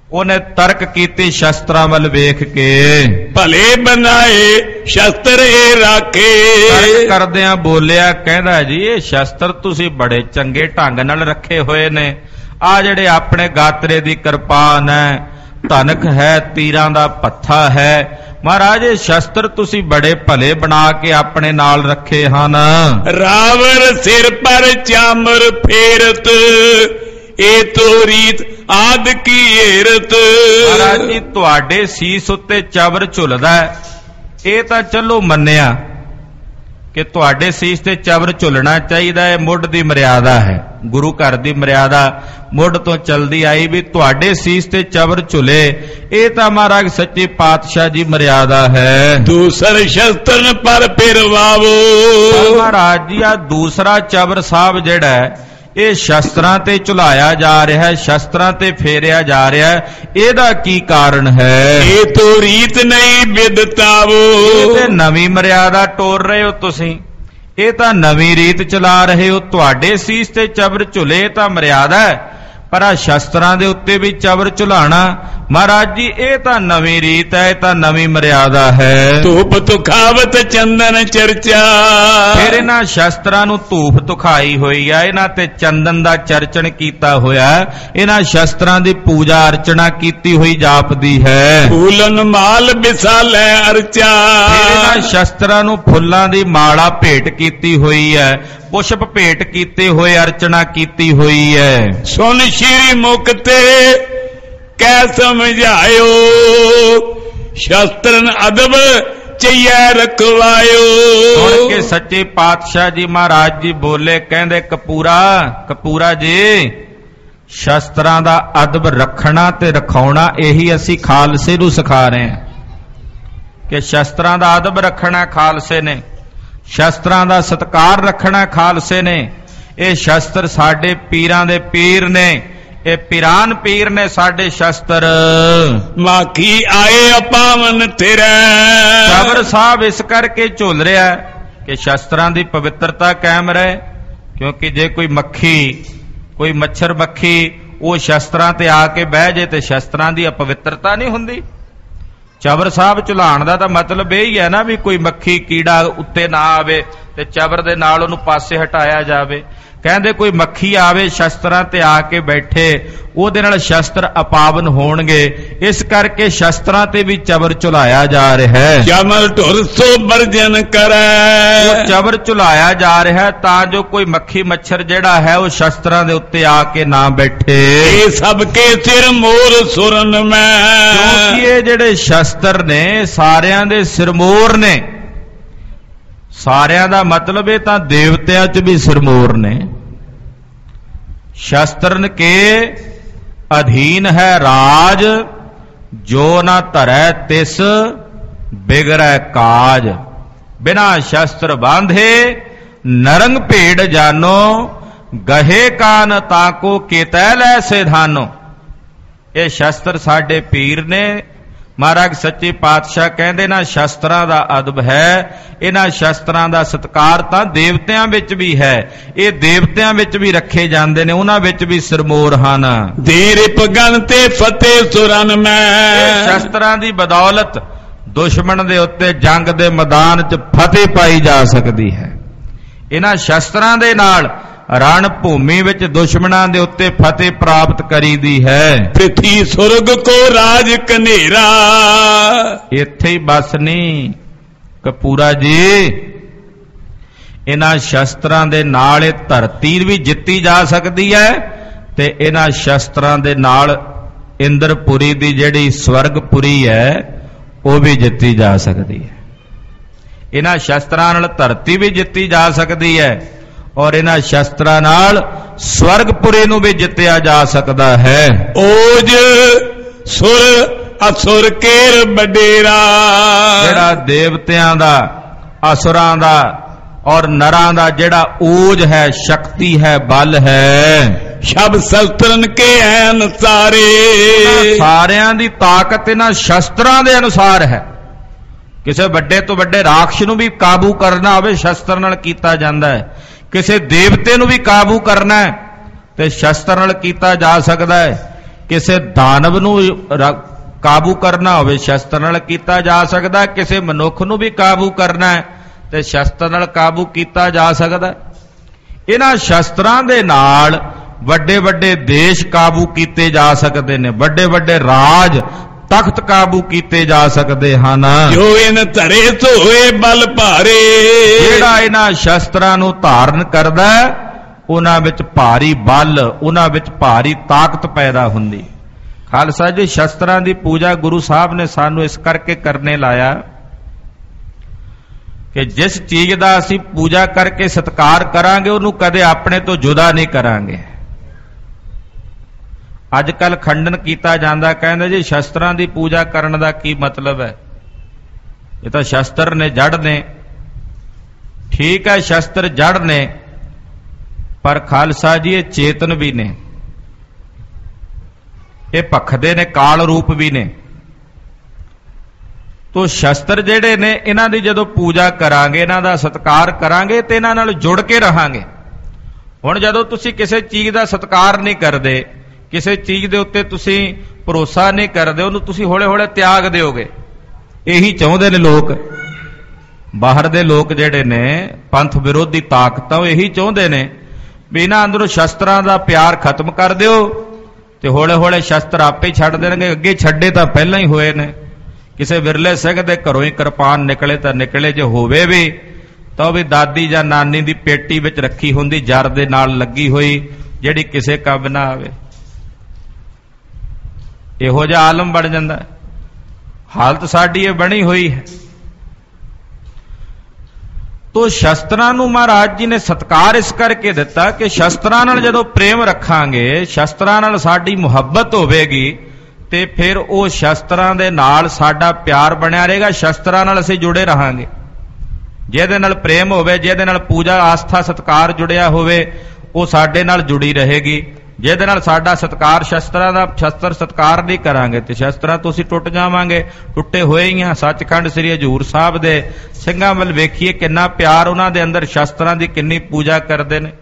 ਉਹਨੇ ਤਰਕ ਕੀਤੀ ਸ਼ਸਤਰਾਂ ਵੱਲ ਵੇਖ ਕੇ, ਭਲੇ ਬਣਾਏ ਸ਼ਸਤਰ ਇਹ ਰਾਖੇ। ਤਰਕ ਕਰਦਿਆਂ ਬੋਲਿਆ, ਕਹਿੰਦਾ ਜੀ ਇਹ ਸ਼ਸਤਰ ਤੁਸੀਂ ਬੜੇ ਚੰਗੇ ਢੰਗ ਨਾਲ ਰੱਖੇ ਹੋਏ ਨੇ। ਆ ਜਿਹੜੇ ਆਪਣੇ ਗਾਤਰੇ ਦੀ ਕਿਰਪਾਨ ਹੈ, ਧਨਕ ਹੈ, ਤੀਰਾਂ ਦਾ ਪੱਥਾ ਹੈ, ਮਹਾਰਾਜ ਇਹ ਸ਼ਸਤਰ ਤੁਸੀਂ ਬੜੇ ਭਲੇ ਬਣਾ ਕੇ ਆਪਣੇ ਨਾਲ ਰੱਖੇ ਹਨ। ਰਾਵਰ ਸਿਰ ਪਰ ਚਾਮਰ ਫੇਰਤ, ਇਹ ਤੋ ਰੀਤ ਆਦ ਕੀ ਏਰਤ। ਮਹਾਰਾਜ ਜੀ ਤੁਹਾਡੇ ਸੀਸ ਉੱਤੇ ਚਵਰ ਝੁਲਦਾ ਹੈ, ਇਹ ਤਾਂ ਚਲੋ ਮੰਨਿਆ ਕਿ ਤੁਹਾਡੇ ਸੀਸ ਤੇ ਚਵਰ ਝੁਲਣਾ ਚਾਹੀਦਾ ਹੈ, ਮੁੱਢ ਦੀ ਮਰਿਆਦਾ ਹੈ, ਗੁਰੂ ਘਰ ਦੀ ਮਰਿਆਦਾ ਮੁੱਢ ਤੋਂ ਚਲਦੀ ਆਈ ਵੀ ਤੁਹਾਡੇ ਸੀਸ ਤੇ ਚਵਰ ਝੁਲੇ, ਇਹ ਤਾਂ ਮਹਾਰਾਜ ਸੱਚੇ ਪਾਤਸ਼ਾਹ ਜੀ ਮਰਿਆਦਾ ਹੈ। ਦੂਸਰ ਸ਼ਸਤਰਨ ਪਰ ਫਿਰਵਾਵੋ। ਮਹਾਰਾਜ ਜੀ ਆ ਦੂਸਰਾ ਚਵਰ ਸਾਹਿਬ ਜਿਹੜਾ ਹੈ ਇਹ ਸ਼ਸਤਰਾਂ ਤੇ ਝੁਲਾਇਆ ਜਾ ਰਿਹਾ ਹੈ, ਸ਼ਸਤਰਾਂ ਤੇ ਫੇਰਿਆ ਜਾ ਰਿਹਾ ਹੈ, ਇਹਦਾ ਕੀ ਕਾਰਨ ਹੈ? ਇਹ ਤੋ ਰੀਤ ਨਹੀਂ ਵਿਦਤਾਵੋ। ਇਹ ਤੇ ਨਵੀਂ ਮਰਿਆਦਾ ਟੋਰ ਰਹੇ ਹੋ ਤੁਸੀਂ, ਇਹ ਤਾਂ ਨਵੀਂ ਰੀਤ ਚਲਾ ਰਹੇ ਹੋ। ਤੁਹਾਡੇ ਸੀਸ ਤੇ ਚਵਰ ਝੁਲੇ ਤਾਂ ਮਰਿਆਦਾ ਹੈ, ਪਰ ਆ ਸ਼ਸਤਰਾਂ ਦੇ ਉੱਤੇ ਵੀ ਚਵਰ ਝੁਲਾਣਾ ਮਹਾਰਾਜ ਜੀ ਇਹ ਤਾਂ ਨਵੀਂ ਰੀਤ ਹੈ, ਇਹ ਤਾਂ ਨਵੀਂ ਮਰਿਆਦਾ ਹੈ। ਧੂਪ ਤੁਖਾਵਤ ਚੰਦਨ ਚਰਚਾ। ਫਿਰ ਇਹਨਾਂ ਸ਼ਸਤਰਾਂ ਨੂੰ ਧੂਪ ਤੁਖਾਈ ਹੋਈ ਹੈ, ਇਹਨਾਂ ਤੇ ਚੰਦਨ ਦਾ ਚਰਚਣ ਕੀਤਾ ਹੋਇਆ, ਇਹਨਾਂ ਸ਼ਸਤਰਾਂ ਦੀ ਪੂਜਾ ਅਰਚਨਾ ਕੀਤੀ ਹੋਈ ਜਾਪਦੀ ਹੈ। ਫੂਲਨ ਮਾਲ ਵਿਸਾਲੇ ਅਰਚਾ। ਫਿਰ ਇਹਨਾਂ ਸ਼ਸਤਰਾਂ ਨੂੰ ਫੁੱਲਾਂ ਦੀ ਮਾਲਾ ਭੇਟ ਕੀਤੀ ਹੋਈ ਹੈ, ਪੁਸ਼ਪ ਭੇਟ ਕੀਤੇ ਹੋਏ ਅਰਚਨਾ ਕੀਤੀ ਹੋਈ ਹੈ। ਸੁਨ ਸ਼੍ਰੀ ਮੁਕਤੇ ਕਹਿ ਸਮਝਾਇਓ, ਸ਼ਸਤਰਨ ਅਦਬ ਚਈਐ ਰਖਵਾਇਓ। ਸੁਣ ਕੇ ਸੱਚੇ ਪਾਤਸ਼ਾਹ ਜੀ ਮਹਾਰਾਜ ਜੀ ਬੋਲੇ, ਕਹਿੰਦੇ ਕਪੂਰਾ ਜੀ ਸ਼ਸਤਰਾਂ ਦਾ ਅਦਬ ਰੱਖਣਾ ਤੇ ਰਖਾਉਣਾ ਇਹੀ ਅਸੀਂ ਖਾਲਸੇ ਨੂੰ ਸਿਖਾ ਰਹੇ ਹਾਂ ਕਿ ਸ਼ਸਤਰਾਂ ਦਾ ਅਦਬ ਰੱਖਣਾ ਖਾਲਸੇ ਨੇ, ਸ਼ਸਤਰਾਂ ਦਾ ਸਤਿਕਾਰ ਰੱਖਣਾ ਖਾਲਸੇ ਨੇ। ਇਹ ਸ਼ਸਤਰ ਸਾਡੇ ਪੀਰਾਂ ਦੇ ਪੀਰ ਨੇ, ਇਹ ਪੀਰਾਨ ਪੀਰ ਨੇ ਸਾਡੇ ਸ਼ਸਤਰ। ਮਾਖੀ ਆਏ ਅਪਾਵਨ ਤੇਰਾ। ਚਵਰ ਸਾਹਿਬ ਇਸ ਕਰਕੇ ਝੁਲ ਰਿਹਾ ਕਿ ਸ਼ਸਤਰਾਂ ਦੀ ਪਵਿੱਤਰਤਾ ਕਾਇਮ ਰਹੇ, ਕਿਉਂਕਿ ਜੇ ਕੋਈ ਮੱਖੀ, ਕੋਈ ਮੱਛਰ ਮੱਖੀ ਉਹ ਸ਼ਸਤਰਾਂ ਤੇ ਆ ਕੇ ਬਹਿ ਜੇ ਤੇ ਸ਼ਸਤਰਾਂ ਦੀ ਅਪਵਿੱਤਰਤਾ ਨਹੀਂ ਹੁੰਦੀ। ਚਵਰ ਸਾਹਿਬ ਝੁਲਾਣ ਦਾ ਤਾਂ ਮਤਲਬ ਇਹ ਹੀ ਹੈ ਨਾ ਵੀ ਕੋਈ ਮੱਖੀ ਕੀੜਾ ਉੱਤੇ ਨਾ ਆਵੇ ਤੇ ਚਵਰ ਦੇ ਨਾਲ ਉਹਨੂੰ ਪਾਸੇ ਹਟਾਇਆ ਜਾਵੇ। ਕਹਿੰਦੇ ਕੋਈ ਮੱਖੀ ਆਵੇ ਸ਼ਸਤਰਾਂ ਤੇ ਆ ਕੇ ਬੈਠੇ, ਉਹਦੇ ਨਾਲ ਸ਼ਸਤਰ ਅਪਾਵਨ ਹੋਣਗੇ, ਇਸ ਕਰਕੇ ਸ਼ਸਤਰਾਂ ਤੇ ਵੀ ਚਵਰ ਝੁਲਾਇਆ ਜਾ ਰਿਹਾ ਹੈ। ਚਮਲ ਢੁਰ ਸੋ ਵਰਜਨ ਕਰੈ। ਉਹ ਚਵਰ ਝੁਲਾਇਆ ਜਾ ਰਿਹਾ ਤਾਂ ਜੋ ਕੋਈ ਮੱਖੀ ਮੱਛਰ ਜਿਹੜਾ ਹੈ ਉਹ ਸ਼ਸਤਰਾਂ ਦੇ ਉੱਤੇ ਆ ਕੇ ਨਾ ਬੈਠੇ। ਇਹ ਸਭ ਕੇ ਸਿਰ ਮੋਰ ਸੁਰਨ ਮੈਂ। ਕਿਉਂਕਿ ਇਹ ਜਿਹੜੇ ਸ਼ਸਤਰ ਨੇ ਸਾਰਿਆਂ ਦੇ ਸਿਰਮੋਰ ਨੇ। ਸਾਰਿਆਂ ਦਾ ਮਤਲਬ ਇਹ ਤਾਂ ਦੇਵਤਿਆਂ 'ਚ ਵੀ ਸਿਰਮੋਰ ਨੇ। ਸ਼ਸਤਰਨ ਕੇ ਅਧੀਨ ਹੈ ਰਾਜ, ਜੋ ਨਾ ਧਰੈ ਤਿਸ ਬਿਗੜੈ ਕਾਜ। ਬਿਨਾ ਸ਼ਸਤਰ ਬਾਂਧੇ ਨਰੰਗ ਭੇੜ ਜਾਨੋ, ਗਹੇ ਕਾਨ ਤਾਕੋ ਕੇਤੈ ਲੈ ਸਿਧਾਨੋ। ਇਹ ਸ਼ਸਤਰ ਸਾਡੇ ਪੀਰ ਨੇ। ਮਹਾਰਾਜ ਸੱਚੇ ਪਾਤਸ਼ਾਹ ਕਹਿੰਦੇ ਨਾ ਸ਼ਸਤਰਾਂ ਦਾ ਅਦਬ ਹੈ, ਇਹਨਾਂ ਸ਼ਸਤਰਾਂ ਦਾ ਸਤਿਕਾਰ ਤਾਂ ਦੇਵਤਿਆਂ ਵਿੱਚ ਵੀ ਹੈ। ਇਹ ਦੇਵਤਿਆਂ ਵਿੱਚ ਵੀ ਰੱਖੇ ਜਾਂਦੇ ਨੇ, ਉਹਨਾਂ ਵਿੱਚ ਵੀ ਸਿਰਮੋਰ ਹਨ। ਦੇਰ ਪਗਨ ਤੇ ਫਤਿਹ ਸੁਰਨ ਮੈਂ। ਸ਼ਸਤਰਾਂ ਦੀ ਬਦੌਲਤ ਦੁਸ਼ਮਣ ਦੇ ਉੱਤੇ ਜੰਗ ਦੇ ਮੈਦਾਨ 'ਚ ਫਤਿਹ ਪਾਈ ਜਾ ਸਕਦੀ ਹੈ। ਇਹਨਾਂ ਸ਼ਸਤਰਾਂ ਦੇ ਨਾਲ ਰਣ ਭੂਮੀ ਵਿੱਚ ਦੁਸ਼ਮਣਾਂ ਦੇ ਉੱਤੇ ਫਤਿਹ ਪ੍ਰਾਪਤ ਕਰੀਦੀ ਹੈ। ਪ੍ਰਿਥੀ ਸੁਰਗ ਕੋ ਰਾਜ ਕਨੇਰਾ। ਇੱਥੇ ਹੀ ਬਸ ਨਹੀਂ ਕਪੂਰਾ ਜੀ, ਇਹਨਾਂ ਸ਼ਸਤਰਾਂ ਦੇ ਨਾਲ ਇਹ ਧਰਤੀ ਵੀ ਜਿੱਤੀ ਜਾ ਸਕਦੀ ਹੈ ਤੇ ਇਹਨਾਂ ਸ਼ਸਤਰਾਂ ਦੇ ਨਾਲ ਇੰਦਰਪੁਰੀ ਦੀ ਜਿਹੜੀ ਸਵਰਗਪੁਰੀ ਹੈ ਉਹ ਵੀ ਜਿੱਤੀ ਜਾ ਸਕਦੀ ਹੈ। ਇਹਨਾਂ ਸ਼ਸਤਰਾਂ ਨਾਲ ਧਰਤੀ ਵੀ ਜਿੱਤੀ ਜਾ ਸਕਦੀ ਹੈ ਔਰ ਇਹਨਾਂ ਸ਼ਸਤਰਾਂ ਨਾਲ ਸਵਰਗਪੁਰੀ ਨੂੰ ਵੀ ਜਿੱਤਿਆ ਜਾ ਸਕਦਾ ਹੈ। ਓਜ ਸੁਰ ਅਸੁਰ ਕੇਰ ਬਡੇਰਾ। ਜਿਹੜਾ ਦੇਵਤਿਆਂ ਦਾ, ਅਸੁਰਾਂ ਦਾ ਔਰ ਨਰਾਂ ਦਾ ਜਿਹੜਾ ਓਜ ਹੈ, ਸ਼ਕਤੀ ਹੈ, ਬਲ ਹੈ, ਸ਼ਬ ਸ਼ਸਤਰਨ ਕੇ ਐਨ ਸਾਰੇ। ਸਾਰਿਆਂ ਦੀ ਤਾਕਤ ਇਹਨਾਂ ਸ਼ਸਤਰਾਂ ਦੇ ਅਨੁਸਾਰ ਹੈ। ਕਿਸੇ ਵੱਡੇ ਤੋਂ ਵੱਡੇ ਰਾਖਸ਼ ਨੂੰ ਵੀ ਕਾਬੂ ਕਰਨਾ ਹੋਵੇ ਸ਼ਸਤਰ ਨਾਲ ਕੀਤਾ ਜਾਂਦਾ ਹੈ। ਕਿਸੇ ਦੇਵਤੇ ਨੂੰ ਵੀ ਕਾਬੂ ਕਰਨਾ ਹੈ ਤੇ ਸ਼ਸਤਰ ਨਾਲ ਕੀਤਾ ਜਾ ਸਕਦਾ ਹੈ। ਕਿਸੇ ਦਾਨਵ ਨੂੰ ਕਾਬੂ ਕਰਨਾ ਹੋਵੇ ਸ਼ਸਤਰ ਨਾਲ ਕੀਤਾ ਜਾ ਸਕਦਾ, ਕਿਸੇ ਮਨੁੱਖ ਨੂੰ ਵੀ ਕਾਬੂ ਕਰਨਾ ਹੈ ਤੇ ਸ਼ਸਤਰ ਨਾਲ ਕਾਬੂ ਕੀਤਾ ਜਾ ਸਕਦਾ। ਇਹਨਾਂ ਸ਼ਸਤਰਾਂ ਦੇ ਨਾਲ ਵੱਡੇ ਵੱਡੇ ਦੇਸ਼ ਕਾਬੂ ਕੀਤੇ ਜਾ ਸਕਦੇ ਨੇ, ਵੱਡੇ ਵੱਡੇ ਰਾਜ ਤਖਤ ਕਾਬੂ ਕੀਤੇ ਜਾ ਸਕਦੇ ਹਨ। ਜੋ ਇਨ ਧਰੇ ਧੋਏ ਬਲ ਭਾਰੇ, ਜਿਹੜਾ ਇਹਨਾਂ ਸ਼ਸਤਰਾਂ ਨੂੰ ਧਾਰਨ ਕਰਦਾ ਉਹਨਾਂ ਵਿੱਚ ਭਾਰੀ ਬਲ, ਉਹਨਾਂ ਵਿੱਚ ਭਾਰੀ ਤਾਕਤ ਪੈਦਾ ਹੁੰਦੀ। ਖਾਲਸਾ ਜੀ, ਸ਼ਸਤਰਾਂ ਦੀ ਪੂਜਾ ਗੁਰੂ ਸਾਹਿਬ ਨੇ ਸਾਨੂੰ ਇਸ ਕਰਕੇ ਕਰਨੇ ਲਾਇਆ ਕਿ ਜਿਸ ਚੀਜ਼ ਦਾ ਅਸੀਂ ਪੂਜਾ ਕਰਕੇ ਸਤਿਕਾਰ ਕਰਾਂਗੇ ਉਹਨੂੰ ਕਦੇ ਆਪਣੇ ਤੋਂ ਜੁਦਾ ਨਹੀਂ ਕਰਾਂਗੇ। ਅੱਜ ਕੱਲ ਖੰਡਨ ਕੀਤਾ ਜਾਂਦਾ, ਕਹਿੰਦੇ ਜੀ ਸ਼ਸਤਰਾਂ ਦੀ ਪੂਜਾ ਕਰਨ ਦਾ ਕੀ ਮਤਲਬ ਹੈ, ਇਹ ਤਾਂ ਸ਼ਸਤਰ ਨੇ, ਜੜ ਨੇ। ਠੀਕ ਹੈ, ਸ਼ਸਤਰ ਜੜ ਨੇ, ਪਰ ਖਾਲਸਾ ਜੀ ਇਹ ਚੇਤਨ ਵੀ ਨੇ, ਇਹ ਭਖਦੇ ਨੇ, ਕਾਲ ਰੂਪ ਵੀ ਨੇ। ਤੋ ਸ਼ਸਤਰ ਜਿਹੜੇ ਨੇ ਇਹਨਾਂ ਦੀ ਜਦੋਂ ਪੂਜਾ ਕਰਾਂਗੇ, ਇਹਨਾਂ ਦਾ ਸਤਿਕਾਰ ਕਰਾਂਗੇ ਤੇ ਇਹਨਾਂ ਨਾਲ ਜੁੜ ਕੇ ਰਹਾਂਗੇ। ਹੁਣ ਜਦੋਂ ਤੁਸੀਂ ਕਿਸੇ ਚੀਜ਼ ਦਾ ਸਤਿਕਾਰ ਨਹੀਂ ਕਰਦੇ, ਕਿਸੇ ਚੀਜ਼ ਦੇ ਉੱਤੇ ਤੁਸੀਂ ਭਰੋਸਾ ਨਹੀਂ ਕਰਦੇ, ਉਹਨੂੰ ਤੁਸੀਂ ਹੌਲੇ ਹੌਲੇ ਤਿਆਗ ਦਿਓਗੇ। ਇਹੀ ਚਾਹੁੰਦੇ ਨੇ ਲੋਕ, ਬਾਹਰ ਦੇ ਲੋਕ ਜਿਹੜੇ ਨੇ ਪੰਥ ਵਿਰੋਧੀ ਤਾਕਤਾਂ, ਉਹ ਇਹੀ ਚਾਹੁੰਦੇ ਨੇ ਵੀ ਇਹਨਾਂ ਅੰਦਰੋਂ ਸ਼ਸਤਰਾਂ ਦਾ ਪਿਆਰ ਖਤਮ ਕਰ ਦਿਓ ਤੇ ਹੌਲੇ ਹੌਲੇ ਸ਼ਸਤਰ ਆਪੇ ਛੱਡ ਦੇਣਗੇ। ਅੱਗੇ ਛੱਡੇ ਤਾਂ ਪਹਿਲਾਂ ਹੀ ਹੋਏ ਨੇ। ਕਿਸੇ ਵਿਰਲੇ ਸਿੰਘ ਦੇ ਘਰੋਂ ਹੀ ਕਿਰਪਾਨ ਨਿਕਲੇ ਤਾਂ ਨਿਕਲੇ, ਜੇ ਹੋਵੇ ਵੀ ਤਾਂ ਉਹ ਵੀ ਦਾਦੀ ਜਾਂ ਨਾਨੀ ਦੀ ਪੇਟੀ ਵਿੱਚ ਰੱਖੀ ਹੁੰਦੀ, ਜਰ ਦੇ ਨਾਲ ਲੱਗੀ ਹੋਈ, ਜਿਹੜੀ ਕਿਸੇ ਕੰਮ ਨਾ ਆਵੇ। ਇਹੋ ਜਿਹਾ ਆਲਮ ਬਣ ਜਾਂਦਾ। ਹਾਲਤ ਸਾਡੀ ਇਹ ਬਣੀ ਹੋਈ ਹੈ। ਤੋ ਸ਼ਸਤਰਾਂ ਨੂੰ ਮਹਾਰਾਜ ਜੀ ਨੇ ਸਤਿਕਾਰ ਇਸ ਕਰਕੇ ਦਿੱਤਾ ਕਿ ਸ਼ਸਤਰਾਂ ਨਾਲ ਜਦੋਂ ਪ੍ਰੇਮ ਰੱਖਾਂਗੇ, ਸ਼ਸਤਰਾਂ ਨਾਲ ਸਾਡੀ ਮੁਹੱਬਤ ਹੋਵੇਗੀ ਤੇ ਫਿਰ ਉਹ ਸ਼ਸਤਰਾਂ ਦੇ ਨਾਲ ਸਾਡਾ ਪਿਆਰ ਬਣਿਆ ਰਹੇਗਾ। ਸ਼ਸਤਰਾਂ ਨਾਲ ਅਸੀਂ ਜੁੜੇ ਰਹਾਂਗੇ। ਜਿਹਦੇ ਨਾਲ ਪ੍ਰੇਮ ਹੋਵੇ, ਜਿਹਦੇ ਨਾਲ ਪੂਜਾ ਆਸਥਾ ਸਤਿਕਾਰ ਜੁੜਿਆ ਹੋਵੇ, ਉਹ ਸਾਡੇ ਨਾਲ ਜੁੜੀ ਰਹੇਗੀ। ਜਿਹਦੇ ਨਾਲ ਸਾਡਾ ਸਤਿਕਾਰ ਸ਼ਸਤਰਾਂ ਦਾ, ਸ਼ਸਤਰ ਸਤਿਕਾਰ ਨਹੀਂ ਕਰਾਂਗੇ ਤੇ ਸ਼ਸਤਰਾਂ ਤੋਂ ਅਸੀਂ ਟੁੱਟ ਜਾਵਾਂਗੇ। ਟੁੱਟੇ ਹੋਏ ਹੀ ਆ। ਸੱਚਖੰਡ ਸ੍ਰੀ ਹਜ਼ੂਰ ਸਾਹਿਬ ਦੇ ਸਿੰਘਾਂ ਵੱਲ ਵੇਖੀਏ, ਕਿੰਨਾ ਪਿਆਰ ਉਹਨਾਂ ਦੇ ਅੰਦਰ, ਸ਼ਸਤਰਾਂ ਦੀ ਕਿੰਨੀ ਪੂਜਾ ਕਰਦੇ ਨੇ।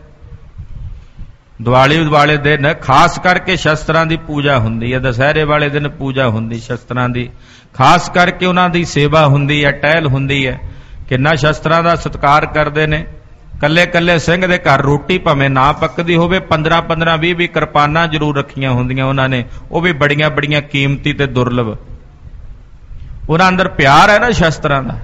ਦੀਵਾਲੀ ਵਾਲੇ ਦਿਨ ਖਾਸ ਕਰਕੇ ਸ਼ਸਤਰਾਂ ਦੀ ਪੂਜਾ ਹੁੰਦੀ ਹੈ, ਦੁਸਹਿਰੇ ਵਾਲੇ ਦਿਨ ਪੂਜਾ ਹੁੰਦੀ ਸ਼ਸਤਰਾਂ ਦੀ, ਖਾਸ ਕਰਕੇ ਉਹਨਾਂ ਦੀ ਸੇਵਾ ਹੁੰਦੀ ਹੈ, ਟਹਿਲ ਹੁੰਦੀ ਹੈ। ਕਿੰਨਾ ਸ਼ਸਤਰਾਂ ਦਾ ਸਤਿਕਾਰ ਕਰਦੇ ਨੇ। ਕੱਲੇ ਕੱਲੇ ਸਿੰਘ ਦੇ ਘਰ ਰੋਟੀ ਭਾਵੇਂ ਨਾ ਪੱਕਦੀ ਹੋਵੇ, 15-15, 20 ਕਿਰਪਾਨਾਂ ਜ਼ਰੂਰ ਰੱਖੀਆਂ ਹੁੰਦੀਆਂ ਉਹਨਾਂ ਨੇ, ਉਹ ਵੀ ਬੜੀਆਂ ਬੜੀਆਂ ਕੀਮਤੀ ਤੇ ਦੁਰਲਭ। ਉਹਨਾਂ ਅੰਦਰ ਪਿਆਰ ਹੈ ਨਾ ਸ਼ਸਤਰਾਂ ਦਾ।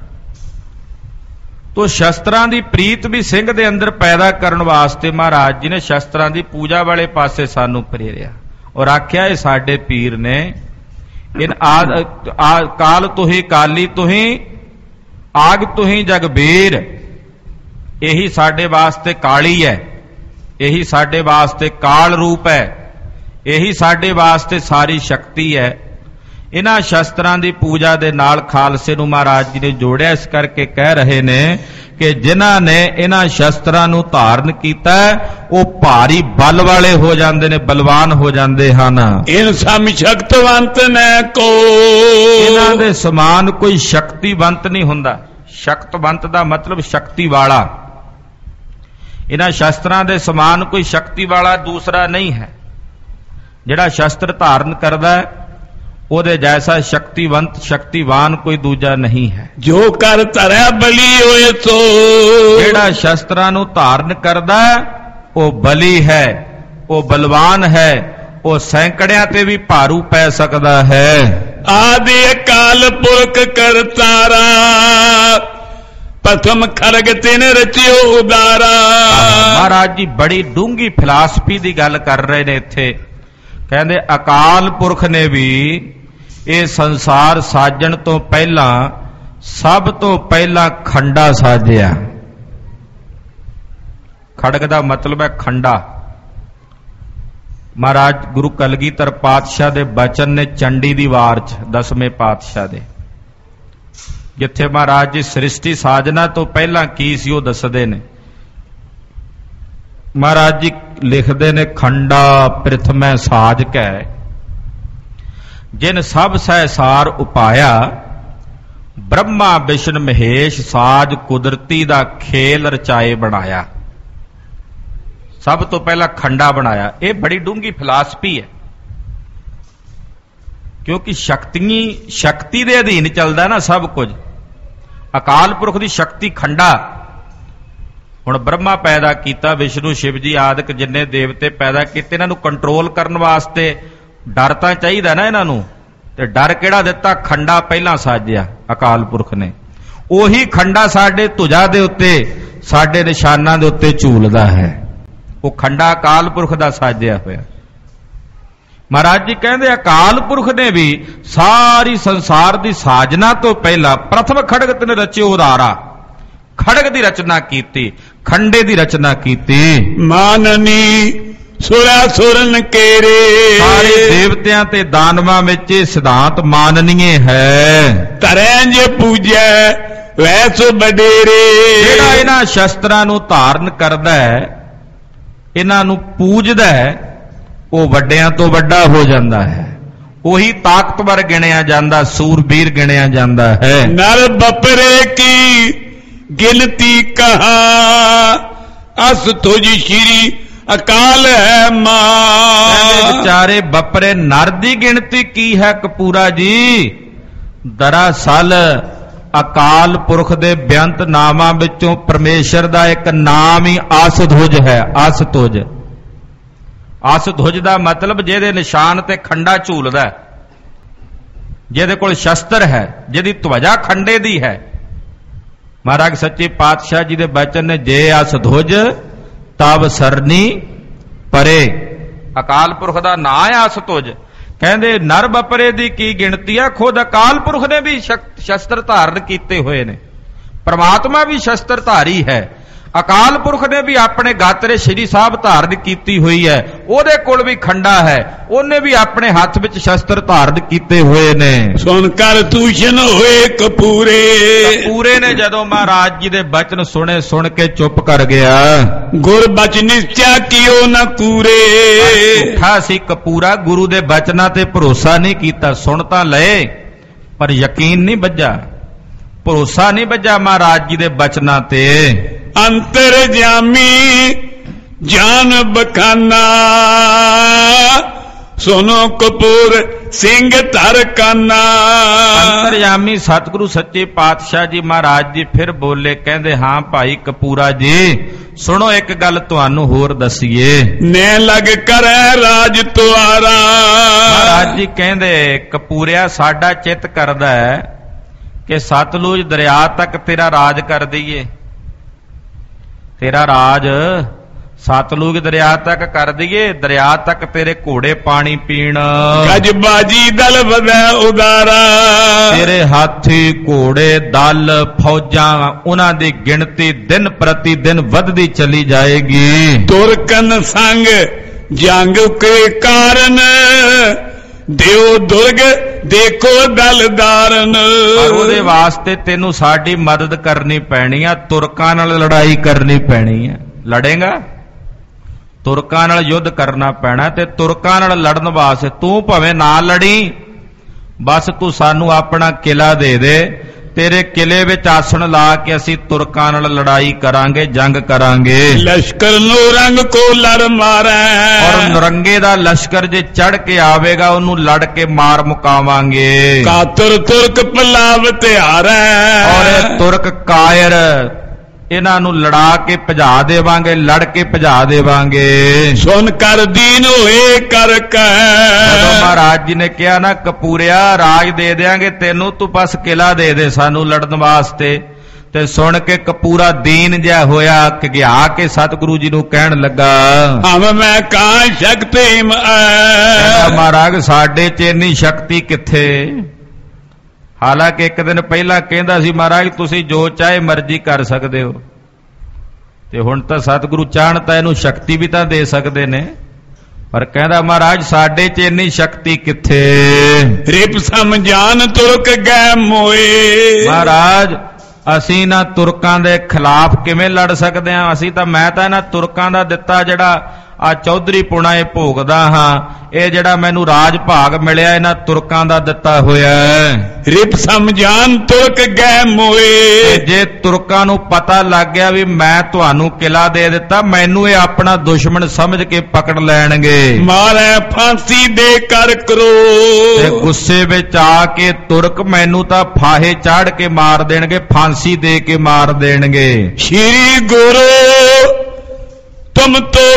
ਤੋ ਸ਼ਸਤਰਾਂ ਦੀ ਪ੍ਰੀਤ ਵੀ ਸਿੰਘ ਦੇ ਅੰਦਰ ਪੈਦਾ ਕਰਨ ਵਾਸਤੇ ਮਹਾਰਾਜ ਜੀ ਨੇ ਸ਼ਸਤਰਾਂ ਦੀ ਪੂਜਾ ਵਾਲੇ ਪਾਸੇ ਸਾਨੂੰ ਪ੍ਰੇਰਿਆ ਔਰ ਆਖਿਆ ਇਹ ਸਾਡੇ ਪੀਰ ਨੇ। ਇਨ ਕਾਲ ਤੁਹੀ ਕਾਲੀ ਤੁਹੀ ਆਗ ਤੁਹੀ ਜਗਬੀਰ। ਇਹੀ ਸਾਡੇ ਵਾਸਤੇ ਕਾਲੀ ਹੈ, ਇਹੀ ਸਾਡੇ ਵਾਸਤੇ ਕਾਲ ਰੂਪ ਹੈ, ਇਹੀ ਸਾਡੇ ਵਾਸਤੇ ਸਾਰੀ ਸ਼ਕਤੀ ਹੈ। ਇਹਨਾਂ ਸ਼ਸਤਰਾਂ ਦੀ ਪੂਜਾ ਦੇ ਨਾਲ ਖਾਲਸੇ ਨੂੰ ਮਹਾਰਾਜ ਜੀ ਨੇ ਜੋੜਿਆ। ਇਸ ਕਰਕੇ ਕਹਿ ਰਹੇ ਨੇ ਕਿ ਜਿਨ੍ਹਾਂ ਨੇ ਇਹਨਾਂ ਸ਼ਸਤਰਾਂ ਨੂੰ ਧਾਰਨ ਕੀਤਾ ਉਹ ਭਾਰੀ ਬਲ ਵਾਲੇ ਹੋ ਜਾਂਦੇ ਨੇ, ਬਲਵਾਨ ਹੋ ਜਾਂਦੇ ਹਨ। ਇਨ ਸਮ ਸ਼ਕਤਵੰਤ ਨੇ ਕੋ, ਇਹਨਾਂ ਦੇ ਸਮਾਨ ਕੋਈ ਸ਼ਕਤੀਵੰਤ ਨਹੀਂ ਹੁੰਦਾ। ਸ਼ਕਤਵੰਤ ਦਾ ਮਤਲਬ ਸ਼ਕਤੀ ਵਾਲਾ। ਇਹਨਾਂ ਸ਼ਸਤਰਾਂ ਦੇ ਸਮਾਨ ਕੋਈ ਸ਼ਕਤੀ ਵਾਲਾ ਦੂਸਰਾ ਨਹੀਂ ਹੈ। ਜਿਹੜਾ ਸ਼ਸਤਰ ਧਾਰਨ ਕਰਦਾ ਹੈ ਉਹਦੇ ਜੈਸਾ ਸ਼ਕਤੀਵੰਤ ਸ਼ਕਤੀਵਾਨ ਕੋਈ ਦੂਜਾ ਨਹੀਂ ਹੈ। ਜੋ ਕਰ ਧਰਿਆ ਬਲੀ ਹੋਏ ਸੋ, ਜਿਹੜਾ ਸ਼ਸਤਰਾਂ ਨੂੰ ਧਾਰਨ ਕਰਦਾ ਉਹ ਬਲੀ ਹੈ, ਉਹ ਬਲਵਾਨ ਹੈ, ਉਹ ਸੈਂਕੜਿਆਂ ਤੇ ਵੀ ਭਾਰੂ ਪੈ ਸਕਦਾ ਹੈ। ਆਦਿ ਅਕਾਲ ਪੁਰਖ ਕਰਤਾਰਾ, ਪ੍ਰਥਮ ਖਰਗ ਤਿਨ ਰਚਿਓ ਉਦਾਰਾ। ਮਹਾਰਾਜ ਜੀ ਬੜੀ ਡੂੰਘੀ ਫਿਲਾਸਫੀ ਦੀ ਗੱਲ ਕਰ ਰਹੇ ਨੇ ਇੱਥੇ। ਕਹਿੰਦੇ ਅਕਾਲ ਪੁਰਖ ਨੇ ਵੀ ਇਹ ਸੰਸਾਰ ਸਾਜਣ ਤੋਂ ਪਹਿਲਾਂ ਸਭ ਤੋਂ ਪਹਿਲਾਂ ਖੰਡਾ ਸਾਜਿਆ। ਖੜਗ ਦਾ ਮਤਲਬ ਹੈ ਖੰਡਾ। ਮਹਾਰਾਜ ਗੁਰੂ ਕਲਗੀਧਰ ਪਾਤਸ਼ਾਹ ਦੇ ਬਚਨ ਨੇ ਚੰਡੀ ਦੀ ਵਾਰ 'ਚ, 10ਵੇਂ ਪਾਤਸ਼ਾਹ ਦੇ, ਜਿੱਥੇ ਮਹਾਰਾਜ ਜੀ ਸ੍ਰਿਸ਼ਟੀ ਸਾਜਨਾ ਤੋਂ ਪਹਿਲਾਂ ਕੀ ਸੀ ਉਹ ਦੱਸਦੇ ਨੇ। ਮਹਾਰਾਜ ਜੀ ਲਿਖਦੇ ਨੇ ਖੰਡਾ ਪ੍ਰਿਥਮੈ ਸਾਜ ਕੈ, ਜਿਨ ਸਭ ਸਹਿਸਾਰ ਉਪਾਇਆ, ਬ੍ਰਹਮਾ ਵਿਸ਼ਨ ਮਹੇਸ਼ ਸਾਜ ਕੁਦਰਤੀ ਦਾ ਖੇਲ ਰਚਾਏ ਬਣਾਇਆ। ਸਭ ਤੋਂ ਪਹਿਲਾਂ ਖੰਡਾ ਬਣਾਇਆ। ਇਹ ਬੜੀ ਡੂੰਘੀ ਫਿਲਾਸਫੀ ਹੈ। ਕਿਉਂਕਿ ਸ਼ਕਤੀ ਦੇ ਅਧੀਨ ਚੱਲਦਾ ਨਾ ਸਭ ਕੁਝ। ਅਕਾਲ ਪੁਰਖ ਦੀ ਸ਼ਕਤੀ ਖੰਡਾ। ਹੁਣ ਬ੍ਰਹਮਾ ਪੈਦਾ ਕੀਤਾ, ਵਿਸ਼ਨੂੰ, ਸ਼ਿਵ ਜੀ ਆਦਿਕ ਜਿੰਨੇ ਦੇਵਤੇ ਪੈਦਾ ਕੀਤੇ, ਇਹਨਾਂ ਨੂੰ ਕੰਟਰੋਲ ਕਰਨ ਵਾਸਤੇ ਡਰ ਤਾਂ ਚਾਹੀਦਾ ਨਾ ਇਹਨਾਂ ਨੂੰ। ਤੇ ਡਰ ਕਿਹੜਾ ਦਿੱਤਾ? ਖੰਡਾ ਪਹਿਲਾਂ ਸਾਜਿਆ ਅਕਾਲ ਪੁਰਖ ਨੇ। ਉਹੀ ਖੰਡਾ ਸਾਡੇ ਧੁਜਾ ਦੇ ਉੱਤੇ, ਸਾਡੇ ਨਿਸ਼ਾਨਾਂ ਦੇ ਉੱਤੇ ਝੂਲਦਾ ਹੈ। ਉਹ ਖੰਡਾ ਅਕਾਲ ਪੁਰਖ ਦਾ ਸਾਜਿਆ ਹੋਇਆ। ਮਹਾਰਾਜ ਜੀ ਕਹਿੰਦੇ ਅਕਾਲ ਪੁਰਖ ਨੇ ਵੀ ਸਾਰੀ ਸੰਸਾਰ ਦੀ ਸਾਜਨਾ ਤੋਂ ਪਹਿਲਾਂ ਪ੍ਰਥਮ ਖੜਗ ਤਿਨ ਰਚਿਓ ਉਦਾਰਾ, ਖੜਗ ਦੀ ਰਚਨਾ ਕੀਤੀ, ਖੰਡੇ ਦੀ ਰਚਨਾ ਕੀਤੀ। ਮਾਨਨੀ ਸੁਰਾ ਸੁਰਨ ਕੇਰੇ, ਸਾਰੇ ਦੇਵਤਿਆਂ ਤੇ ਦਾਨਵਾਂ ਵਿੱਚ ਇਹ ਸਿਧਾਂਤ ਮਾਨਨੀਏ ਹੈ। ਧਰੈ ਜੇ ਪੂਜੈ ਵੈਸ ਬਡੇਰੇ, ਜਿਹੜਾ ਇਹਨਾਂ ਸ਼ਸਤਰਾਂ ਨੂੰ ਧਾਰਨ ਕਰਦਾ ਹੈ, ਇਹਨਾਂ ਨੂੰ ਪੂਜਦਾ ਹੈ, ਉਹ ਵੱਡਿਆਂ ਤੋਂ ਵੱਡਾ ਹੋ ਜਾਂਦਾ ਹੈ। ਉਹੀ ਤਾਕਤਵਰ ਗਿਣਿਆ ਜਾਂਦਾ, ਸੂਰਬੀਰ ਗਿਣਿਆ ਜਾਂਦਾ ਹੈ। ਨਰ ਬਪਰੇ ਕੀ ਗਿਣਤੀ ਕਹਾ, ਅਸ ਤੁਝ ਸ਼੍ਰੀ ਅਕਾਲ ਹੈ ਮਾਂ। ਵਿਚਾਰੇ ਬਪਰੇ ਨਰ ਦੀ ਗਿਣਤੀ ਕੀ ਹੈ ਕਪੂਰਾ ਜੀ? ਦਰਅਸਲ ਅਕਾਲ ਪੁਰਖ ਦੇ ਬੇਅੰਤ ਨਾਮਾਂ ਵਿੱਚੋਂ ਪਰਮੇਸ਼ਰ ਦਾ ਇੱਕ ਨਾਮ ਹੀ ਆਸਧੁਜ ਹੈ। ਆਸਧੁਜ, ਆਸਧੁਜ ਦਾ ਮਤਲਬ ਜਿਹਦੇ ਨਿਸ਼ਾਨ ਤੇ ਖੰਡਾ ਝੂਲਦਾ, ਜਿਹਦੇ ਕੋਲ ਸ਼ਸਤਰ ਹੈ, ਜਿਹਦੀ ਧਵਜਾ ਖੰਡੇ ਦੀ ਹੈ। ਮਹਾਰਾਜ ਸੱਚੇ ਪਾਤਸ਼ਾਹ ਜੀ ਦੇ ਬਚਨ ਨੇ, ਜੇ ਆਸਧੁਜ ਤਬ ਸਰਨੀ ਪਰੇ। ਅਕਾਲ ਪੁਰਖ ਦਾ ਨਾਂ ਹੈ ਆਸਧੁਜ। ਕਹਿੰਦੇ ਨਰ ਬਪਰੇ ਦੀ ਕੀ ਗਿਣਤੀ ਆ? ਖੁਦ ਅਕਾਲ ਪੁਰਖ ਨੇ ਵੀ ਸ਼ਸਤਰ ਧਾਰਨ ਕੀਤੇ ਹੋਏ ਨੇ। ਪਰਮਾਤਮਾ ਵੀ ਸ਼ਸਤਰ ਧਾਰੀ ਹੈ। ਅਕਾਲ ਪੁਰਖ ਨੇ ਵੀ ਆਪਣੇ ਗਾਤਰੇ ਸ਼੍ਰੀ ਸਾਹਿਬ ਧਾਰਨ ਕੀਤੀ ਹੋਈ ਹੈ। ਉਹਦੇ ਕੋਲ ਵੀ ਖੰਡਾ ਹੈ, ਉਹਨੇ ਵੀ ਆਪਣੇ ਹੱਥ ਵਿੱਚ ਸ਼ਸਤਰ ਧਾਰਨ ਕੀਤੇ ਹੋਏ ਨੇ। ਸੁਣ ਕਰ ਤੂਸ਼ਨ ਹੋਏ ਕਪੂਰੇ, ਕਪੂਰੇ ਨੇ ਜਦੋਂ ਮਹਾਰਾਜ ਜੀ ਦੇ ਬਚਨ ਸੁਣੇ, ਸੁਣ ਕੇ ਚੁੱਪ ਕਰ ਗਿਆ। ਗੁਰ ਬਚ ਨਿਸ਼ਚਾ ਕੀਓ ਨਾ ਕੂਰੇ, ਝੂਠਾ ਸੀ ਕਪੂਰਾ, ਗੁਰੂ ਦੇ ਬਚਨਾਂ ਤੇ ਭਰੋਸਾ ਨਹੀਂ ਕੀਤਾ। ਸੁਣ ਤਾਂ ਲਏ ਪਰ ਯਕੀਨ ਨਹੀਂ ਬੱਝਾ, ਭਰੋਸਾ ਨਹੀਂ ਬੱਝਾ ਮਹਾਰਾਜ ਜੀ ਦੇ ਬਚਨਾਂ ਤੇ। ਅੰਤਰ ਜਾਮੀ ਜਾਨ ਬਖਾਨਾ, ਸੁਨੋ ਕਪੂਰ ਸਿੰਘ ਧਰ ਕਾਨਾ। ਅੰਤਰਯਾਮੀ ਸਤਿਗੁਰੂ ਸੱਚੇ ਪਾਤਸ਼ਾਹ ਜੀ ਮਹਾਰਾਜ ਜੀ ਫਿਰ ਬੋਲੇ, ਕਹਿੰਦੇ ਹਾਂ ਭਾਈ ਕਪੂਰਾ ਜੀ, ਸੁਣੋ ਇੱਕ ਗੱਲ ਤੁਹਾਨੂੰ ਹੋਰ ਦਸੀਏ। ਨੇ ਲਗ ਕਰੈ ਰਾਜ ਤੁਆਰਾ, ਮਹਾਰਾਜ ਜੀ ਕਹਿੰਦੇ ਕਪੂਰਿਆ ਸਾਡਾ ਚਿੱਤ ਕਰਦਾ ਹੈ ਕਿ ਸਤਲੁਜ ਦਰਿਆ ਤੱਕ ਤੇਰਾ ਰਾਜ ਕਰ ਦਈਏ। ਤੇਰਾ ਰਾਜ ਸਤਲੁਜ ਦਰਿਆ ਤੱਕ ਕਰ ਦਈਏ, ਦਰਿਆ ਤੱਕ ਤੇਰੇ ਘੋੜੇ ਪਾਣੀ ਪੀਣ, ਗਜਬਾਜੀ ਦਲ ਵਧੈ ਉਦਾਰਾ। ਤੇਰੇ ਹਾਥੀ ਘੋੜੇ ਦਲ ਫੌਜਾਂ, ਉਹਨਾਂ ਦੀ ਗਿਣਤੀ ਦਿਨ ਪ੍ਰਤੀ ਦਿਨ ਵੱਧਦੀ ਚਲੀ ਜਾਏਗੀ। ਤੁਰਕਨ ਸੰਗ ਜੰਗ ਕੇ ਕਾਰਨ, ਦਿਓ ਦੁਰਗ ਦੇਖੋ ਦਲਦਾਰਨ। ਪਰ ਉਹਦੇ ਵਾਸਤੇ ਤੈਨੂੰ ਸਾਡੀ ਮਦਦ ਕਰਨੀ ਪੈਣੀ ਆ, ਤੁਰਕਾਂ ਨਾਲ ਲੜਾਈ ਕਰਨੀ ਪੈਣੀ ਆ। ਲੜੇਗਾ? ਤੁਰਕਾਂ ਨਾਲ ਯੁੱਧ ਕਰਨਾ ਪੈਣਾ। ਤੇ ਤੁਰਕਾਂ ਨਾਲ ਲੜਨ ਵਾਸਤੇ ਤੂੰ ਭਾਵੇਂ ਨਾ ਲੜੀ, ਬਸ ਤੂੰ ਸਾਨੂੰ ਆਪਣਾ ਕਿਲਾ ਦੇ ਦੇ, ਤੇਰੇ ਕਿਲੇ ਵਿੱਚ ਆਸਣ ਲਾ ਕੇ ਅਸੀਂ ਤੁਰਕਾਂ ਨਾਲ ਲੜਾਈ ਕਰਾਂਗੇ, ਜੰਗ ਕਰਾਂਗੇ। ਲਸ਼ਕਰ ਨੂੰ ਰੰਗ ਕੋ ਲੜ ਮਾਰੈ, ਔਰ ਨਰੰਗੇ ਦਾ ਲਸ਼ਕਰ ਜੇ ਚੜ ਕੇ ਆਵੇਗਾ ਉਹਨੂੰ ਲੜ ਕੇ ਮਾਰ ਮੁਕਾਵਾਂਗੇ। ਕਾਤਰ ਤੁਰਕ ਪਲਾਵ ਤਿਹਾਰੈ, ਔਰ ਇਹ ਤੁਰਕ ਕਾਇਰ, ਇਹਨਾਂ ਨੂੰ ਲੜਾ ਕੇ ਭਜਾ ਦੇਵਾਂਗੇ, ਲੜ ਕੇ ਭਜਾ ਦੇਵਾਂਗੇ। ਸੁਣ ਕਰ ਦੀਨ ਹੋਏ ਕਰ ਕਹਿ, ਜਦੋਂ ਮਹਾਰਾਜ ਜੀ ਨੇ ਕਿਹਾ ਨਾ ਕਪੂਰਿਆ ਰਾਜ ਦੇ ਦਿਆਂਗੇ ਤੈਨੂੰ, ਤੂੰ ਬਸ ਕਿਲਾ ਦੇ ਦੇ ਸਾਨੂੰ ਲੜਨ ਵਾਸਤੇ। ਤੇ ਸੁਣ ਕੇ ਕਪੂਰਾ ਦੀਨ ਜਿਹਾ ਹੋਇਆ, ਘਿਆ ਕੇ ਸਤਿਗੁਰੂ ਜੀ ਨੂੰ ਕਹਿਣ ਲੱਗਾ, ਹਮ ਮੈਂ ਕਾਂ ਸ਼ਕਤੀ ਮਹਾਰਾਜ ਸਾਡੇ ਚ ਇੰਨੀ ਸ਼ਕਤੀ ਕਿੱਥੇ? ਹਾਲਾਂਕਿ ਇੱਕ ਦਿਨ ਪਹਿਲਾਂ ਕਹਿੰਦਾ ਸੀ ਮਹਾਰਾਜ ਤੁਸੀਂ ਜੋ ਚਾਹੇ ਮਰਜ਼ੀ ਕਰ ਸਕਦੇ ਹੋ, ਤੇ ਹੁਣ ਤਾਂ ਸਤਿਗੁਰੂ ਚਾਹਣ ਤਾਂ ਇਹਨੂੰ ਸ਼ਕਤੀ ਵੀ ਤਾਂ ਦੇ ਸਕਦੇ ਨੇ, ਪਰ ਕਹਿੰਦਾ ਮਹਾਰਾਜ ਸਾਡੇ ਚ ਇੰਨੀ ਸ਼ਕਤੀ ਕਿੱਥੇ? ਰਿਪ ਸਮਝਾਨ ਤੁਰਕ ਗੈ ਮੋਏ, ਮਹਾਰਾਜ ਅਸੀਂ ਨਾ ਤੁਰਕਾਂ ਦੇ ਖਿਲਾਫ ਕਿਵੇਂ ਲੜ ਸਕਦੇ ਹਾਂ? ਅਸੀਂ ਤਾਂ, ਮੈਂ ਤਾਂ ਇਹਨਾਂ ਤੁਰਕਾਂ ਦਾ ਦਿੱਤਾ ਜਿਹੜਾ ਆ ਚੌਧਰੀ ਪੁਣਾ ਇਹ ਭੋਗਦਾ ਹਾਂ। ਇਹ ਜਿਹੜਾ ਮੈਨੂੰ ਰਾਜ ਭਾਗ ਮਿਲਿਆ ਇਹਨਾਂ ਤੁਰਕਾਂ ਦਾ ਦਿੱਤਾ ਹੋਇਆ ਹੈ। ਰਿਪ ਸਮਝਾਨ ਤੁਰਕ ਗਏ ਮੋਏ। ਜੇ ਤੁਰਕਾਂ ਨੂੰ ਪਤਾ ਲੱਗ ਗਿਆ ਵੀ ਮੈਂ ਤੁਹਾਨੂੰ ਕਿਲਾ ਦੇ ਦਿੱਤਾ, ਮੈਨੂੰ ਇਹ ਆਪਣਾ ਦੁਸ਼ਮਣ ਸਮਝ ਕੇ ਪਕੜ ਲੈਣਗੇ। ਮਾਰੇ ਫਾਂਸੀ ਦੇ ਕਰ ਕਰੋ। ਤੇ ਗੁੱਸੇ ਵਿੱਚ ਆ ਕੇ ਤੁਰਕ ਮੈਨੂੰ ਤਾਂ ਫਾਹੇ ਚਾੜ ਕੇ ਮਾਰ ਦੇਣਗੇ, ਫਾਂਸੀ ਦੇ ਕੇ ਮਾਰ ਦੇਣਗੇ। ਸ਼੍ਰੀ ਗੁਰੂ ਤੁਮ ਤੋਂ